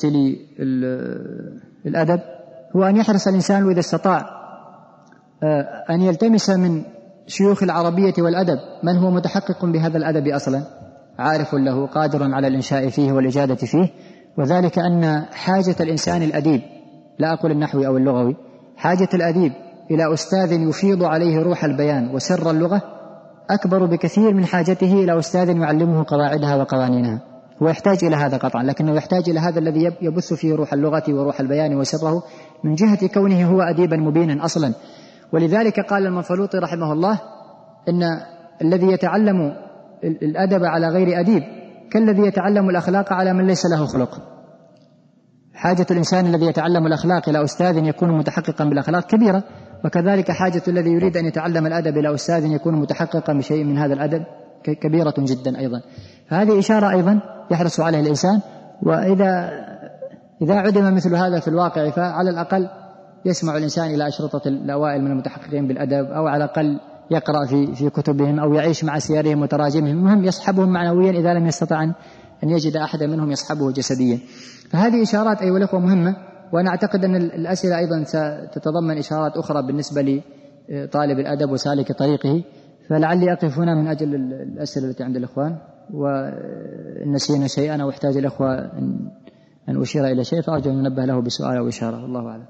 C: للأدب هو أن يحرص الإنسان وإذا استطاع أن يلتمس من شيوخ العربية والأدب من هو متحقق بهذا الأدب أصلا عارف له قادر على الإنشاء فيه والإجادة فيه. وذلك أن حاجة الإنسان الأديب، لا أقول النحوي أو اللغوي، حاجة الأديب إلى أستاذ يفيض عليه روح البيان وسر اللغة أكبر بكثير من حاجته إلى أستاذ يعلمه قواعدها وقوانينها. هو يحتاج إلى هذا قطعا، لكنه يحتاج إلى هذا الذي يبث فيه روح اللغة وروح البيان وسره من جهة كونه هو أديبا مبينا أصلا. ولذلك قال المنفلوطي رحمه الله إن الذي يتعلم الأدب على غير أديب كالذي يتعلم الأخلاق على من ليس له خلق. حاجة الإنسان الذي يتعلم الأخلاق إلى أستاذ يكون متحققا بالأخلاق كبيرة، وكذلك حاجة الذي يريد أن يتعلم الأدب إلى أستاذ يكون متحققا بشيء من هذا الأدب كبيرة جدا أيضا. فهذه إشارة أيضا يحرص عليها الإنسان. وإذا إذا عدم مثل هذا في الواقع فعلى الأقل يسمع الإنسان إلى أشرطة الأوائل من المتحققين بالأدب، أو على الأقل يقرأ في في كتبهم أو يعيش مع سيرهم وتراجمهم، المهم يصحبهم معنويا إذا لم يستطع أن يجد أحدا منهم يصحبه جسديا. فهذه إشارات أيها الأخوة مهمة، وأنا أعتقد أن الأسئلة أيضا ستتضمن إشارات أخرى بالنسبة لطالب الأدب وسالك طريقه، فلعلي أقف هنا من أجل الأسئلة التي عند الإخوان، وإن نسينا شيئا أو احتاج الأخوة أن أشير إلى شيء فأرجو أن ننبه له بسؤال أو إشارة، والله أعلم.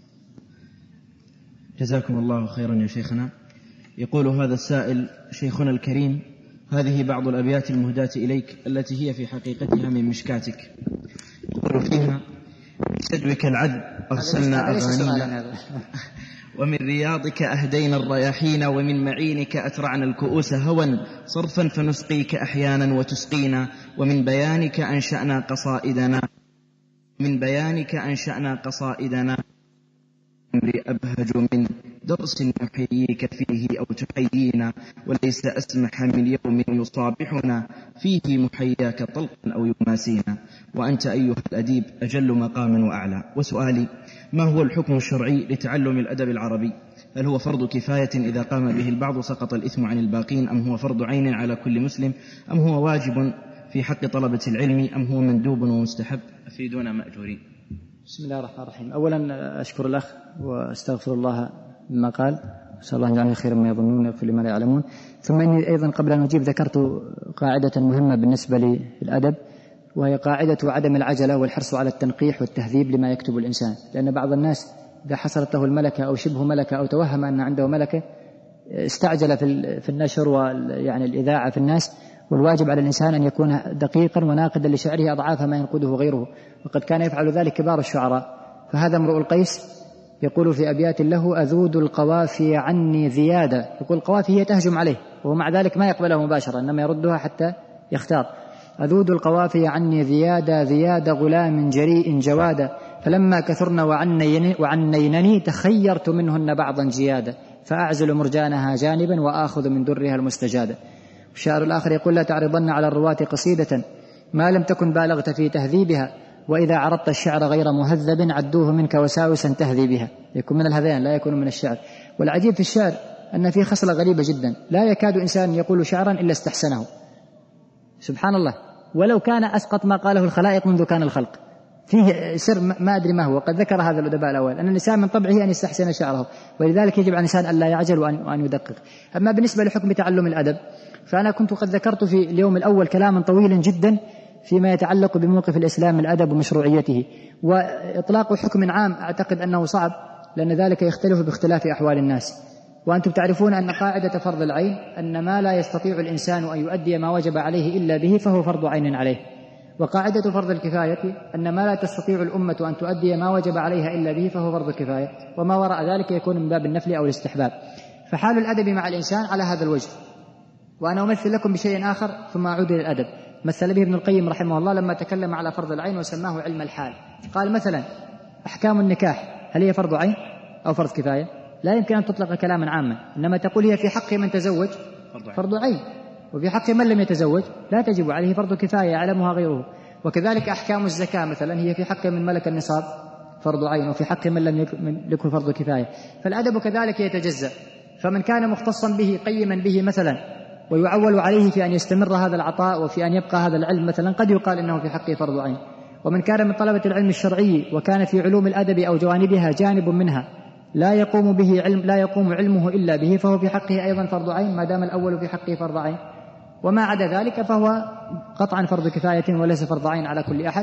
D: جزاكم الله خيرا يا شيخنا. يقول هذا السائل: شيخنا الكريم، هذه بعض الأبيات المهداة إليك التي هي في حقيقتها من مشكاتك. يقول فيها: بسدوك العذب أرسلنا أغانينا، ومن رياضك أهدينا الرياحين، ومن معينك أترعنا الكؤوس هوى صرفا فنسقيك أحيانا وتسقينا، ومن بيانك أنشأنا قصائدنا من بيانك أنشأنا قصائدنا أبهج من درس نحييك فيه أو تحيينا، وليس أسمح من يوم يصابحنا فيه محياك طلقا أو يماسينا، وأنت أيها الأديب أجل مقاما وأعلى. وسؤالي: ما هو الحكم الشرعي لتعلم الأدب العربي؟ هل هو فرض كفاية إذا قام به البعض سقط الإثم عن الباقين، أم هو فرض عين على كل مسلم، أم هو واجب في حق طلبة العلم، أم هو مندوب ومستحب؟ أفيدونا مأجورين.
C: بسم الله الرحمن الرحيم. أولا أشكر الأخ وأستغفر الله مما قال، أسأل الله أن يجعلني خيرا ما يظنون ويغفر لما لا يعلمون. ثم إني أيضا قبل أن أجيب ذكرت قاعدة مهمة بالنسبة للأدب، وهي قاعدة عدم العجلة والحرص على التنقيح والتهذيب لما يكتب الإنسان. لأن بعض الناس إذا حصلت له الملكة أو شبه ملكة أو توهم أن عنده ملكة استعجل في النشر ويعني الإذاعة في الناس، والواجب على الإنسان أن يكون دقيقا وناقدا لشعره أضعاف ما ينقده غيره، وقد كان يفعل ذلك كبار الشعراء. فهذا امرؤ القيس يقول في أبيات له: أذود القوافي عني ذيادة. يقول القوافي هي تهجم عليه وهو مع ذلك ما يقبلها مباشرة، إنما يردها حتى يختار. أذود القوافي عني ذيادا ذياد غلام جريء جوادا فلما كثرن وعنين وعنينني تخيرت منهن بعضا جيادا فأعزل مرجانها جانبا وآخذ من درها المستجادة. الشاعر الآخر يقول لا تعرضن على الرواة قصيدة ما لم تكن بالغت في تهذيبها وإذا عرضت الشعر غير مهذب عدوه منك وساوسا تهذي بها. يكون من الهذيان لا يكون من الشعر. والعجيب في الشعر أن فيه خصلة غريبة جدا، لا يكاد إنسان يقول شعرا إلا استحسنه، سبحان الله، ولو كان أسقط ما قاله الخلائق منذ كان الخلق. فيه سر ما أدري ما هو، قد ذكر هذا الأدباء الأول أن الإنسان من طبعه أن يستحسن شعره، ولذلك يجب على الإنسان أن لا يعجل وأن يدقق. أما بالنسبة لحكم تعلم الأدب فأنا كنت قد ذكرت في اليوم الأول كلاما طويلا جدا فيما يتعلق بموقف الإسلام من الأدب ومشروعيته، وإطلاق حكم عام أعتقد أنه صعب لأن ذلك يختلف باختلاف أحوال الناس. وأنتم تعرفون أن قاعدة فرض العين أن ما لا يستطيع الإنسان أن يؤدي ما وجب عليه إلا به فهو فرض عين عليه، وقاعدة فرض الكفاية أن ما لا تستطيع الأمة أن تؤدي ما وجب عليها إلا به فهو فرض الكفاية، وما وراء ذلك يكون من باب النفل أو الاستحباب. فحال الأدب مع الإنسان على هذا الوجه. وأنا أمثل لكم بشيء آخر ثم أعود إلى الأدب. مثل به ابن القيم رحمه الله لما تكلم على فرض العين وسماه علم الحال. قال مثلا أحكام النكاح هل هي فرض عين أو فرض كفاية؟ لا يمكن أن تطلق كلاما عاما، إنما تقول هي في حق من تزوج فرض عين، وفي حق من لم يتزوج لا تجب عليه فرض كفاية يعلمها غيره. وكذلك أحكام الزكاة مثلا هي في حق من ملك النصاب فرض عين، وفي حق من لم يكن فرض كفاية. فالأدب كذلك يتجزأ، فمن كان مختصا به قيما به مثلا ويعول عليه في أن يستمر هذا العطاء وفي أن يبقى هذا العلم مثلا قد يقال إنه في حقه فرض عين. ومن كان من طلبة العلم الشرعي وكان في علوم الأدب أو جوانبها جانب منها لا يقوم به علم لا يقوم علمه إلا به فهو في حقه أيضا فرض عين ما دام الأول في حقه فرض عين، وما عدا ذلك فهو قطعا فرض كفاية وليس فرض عين على كل أحد.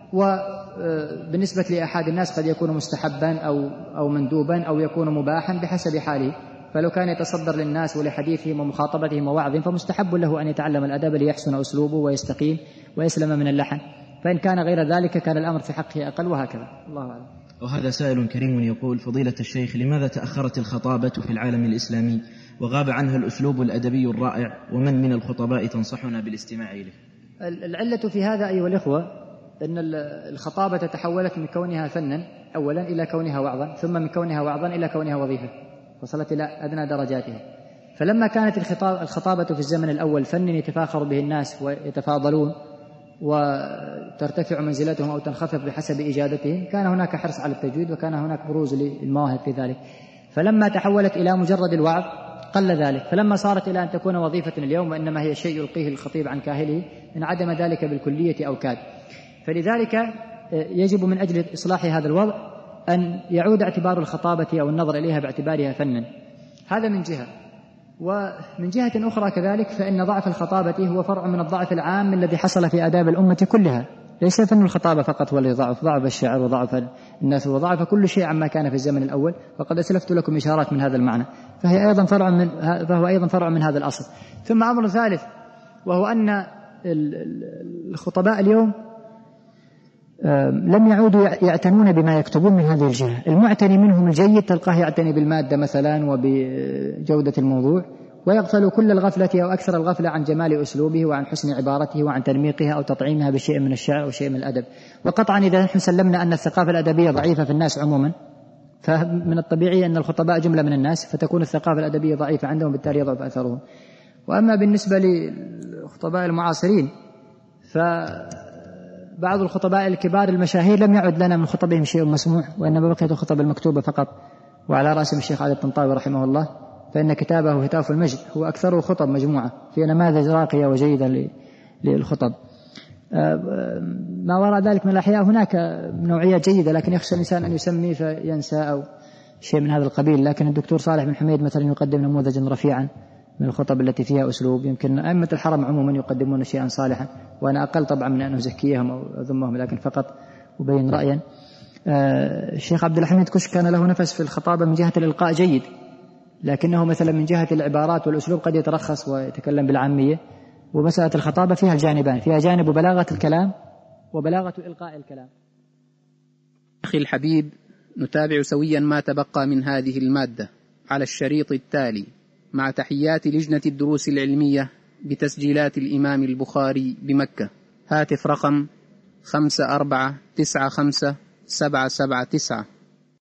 C: وبالنسبة لأحد الناس قد يكون مستحبا أو أو مندوبا أو يكون مباحا بحسب حاله، فلو كان يتصدر للناس ولحديثهم ومخاطبتهم ووعظهم فمستحب له أن يتعلم الأدب ليحسن أسلوبه ويستقيم ويسلم من اللحن، فإن كان غير ذلك كان الأمر في حقه أقل، وهكذا. الله أعلم.
D: وهذا سائل كريم يقول فضيلة الشيخ لماذا تأخرت الخطابة في العالم الإسلامي وغاب عنها الأسلوب الأدبي الرائع، ومن من الخطباء تنصحنا بالاستماع إليه؟
C: العلة في هذا أيها الإخوة أن الخطابة تحولت من كونها فنا أولا إلى كونها وعظا، ثم من كونها وعظا إلى كونها وظيفة، وصلت إلى أدنى درجاتها. فلما كانت الخطابة في الزمن الأول فن يتفاخر به الناس ويتفاضلون وترتفع منزلتهم أو تنخفض بحسب إجادتهم، كان هناك حرص على التجويد وكان هناك بروز للمواهب في ذلك. فلما تحولت إلى مجرد الوعظ قل ذلك، فلما صارت إلى أن تكون وظيفة اليوم وإنما هي شيء يلقيه الخطيب عن كاهله انعدم ذلك بالكلية أو كاد. فلذلك يجب من أجل إصلاح هذا الوضع أن يعود اعتبار الخطابة أو النظر إليها باعتبارها فنا، هذا من جهة. ومن جهة أخرى كذلك فإن ضعف الخطابة هو فرع من الضعف العام الذي حصل في آداب الأمة كلها، ليس فن الخطابة فقط هو الذي ضعف، ضعف الشعر وضعف الناس وضعف كل شيء عما كان في الزمن الأول، وقد أسلفت لكم إشارات من هذا المعنى، فهي أيضا فرع من فهو أيضا فرع من هذا الأصل. ثم أمر ثالث وهو أن الخطباء اليوم لم يعودوا يعتنون بما يكتبون من هذه الجهة. المعتني منهم الجيد تلقاه يعتني بالمادة مثلا وبجودة الموضوع، ويغفل كل الغفلة أو أكثر الغفلة عن جمال أسلوبه وعن حسن عبارته وعن تنميقها أو تطعيمها بشيء من الشعر أو شيء من الأدب. وقطعا إذا نحن سلمنا أن الثقافة الأدبية ضعيفة في الناس عموما، فمن الطبيعي أن الخطباء جملة من الناس فتكون الثقافة الأدبية ضعيفة عندهم، بالتالي يضعف أثرهم. وأما بالنسبة للخطباء المعاصرين فبعض الخطباء الكبار المشاهير لم يعد لنا من خطبهم شيء مسموع، وإنما بقيت الخطب المكتوبة فقط، وعلى رأسهم الشيخ عادل الطنطاوي رحمه الله، فإن كتابه هتاف المجد هو أكثر خطب مجموعة في نماذج راقية وجيدة للخطب. ما وراء ذلك من الأحياء هناك نوعية جيدة، لكن يخشى الإنسان أن يسمي فينسى أو شيء من هذا القبيل. لكن الدكتور صالح بن حميد مثلا يقدم نموذجا رفيعا من الخطب التي فيها أسلوب، يمكن أئمة الحرم عموما يقدمون شيئا صالحا، وأنا أقل طبعا من أن أزكيهم أو أذمهم، لكن فقط أبين رأيا. الشيخ عبد الحميد كشك كان له نفس في الخطابة من جهة الإلقاء جيد، لكنه مثلا من جهة العبارات والأسلوب قد يترخص ويتكلم بالعامية. ومسألة الخطابة فيها الجانبان، فيها جانب بلاغة الكلام وبلاغة إلقاء الكلام.
A: أخي الحبيب، نتابع سويا ما تبقى من هذه المادة على الشريط التالي مع تحيات لجنة الدروس العلمية بتسجيلات الإمام البخاري بمكة. هاتف رقم خمسة أربعة تسعة خمسة سبعة سبعة تسعة.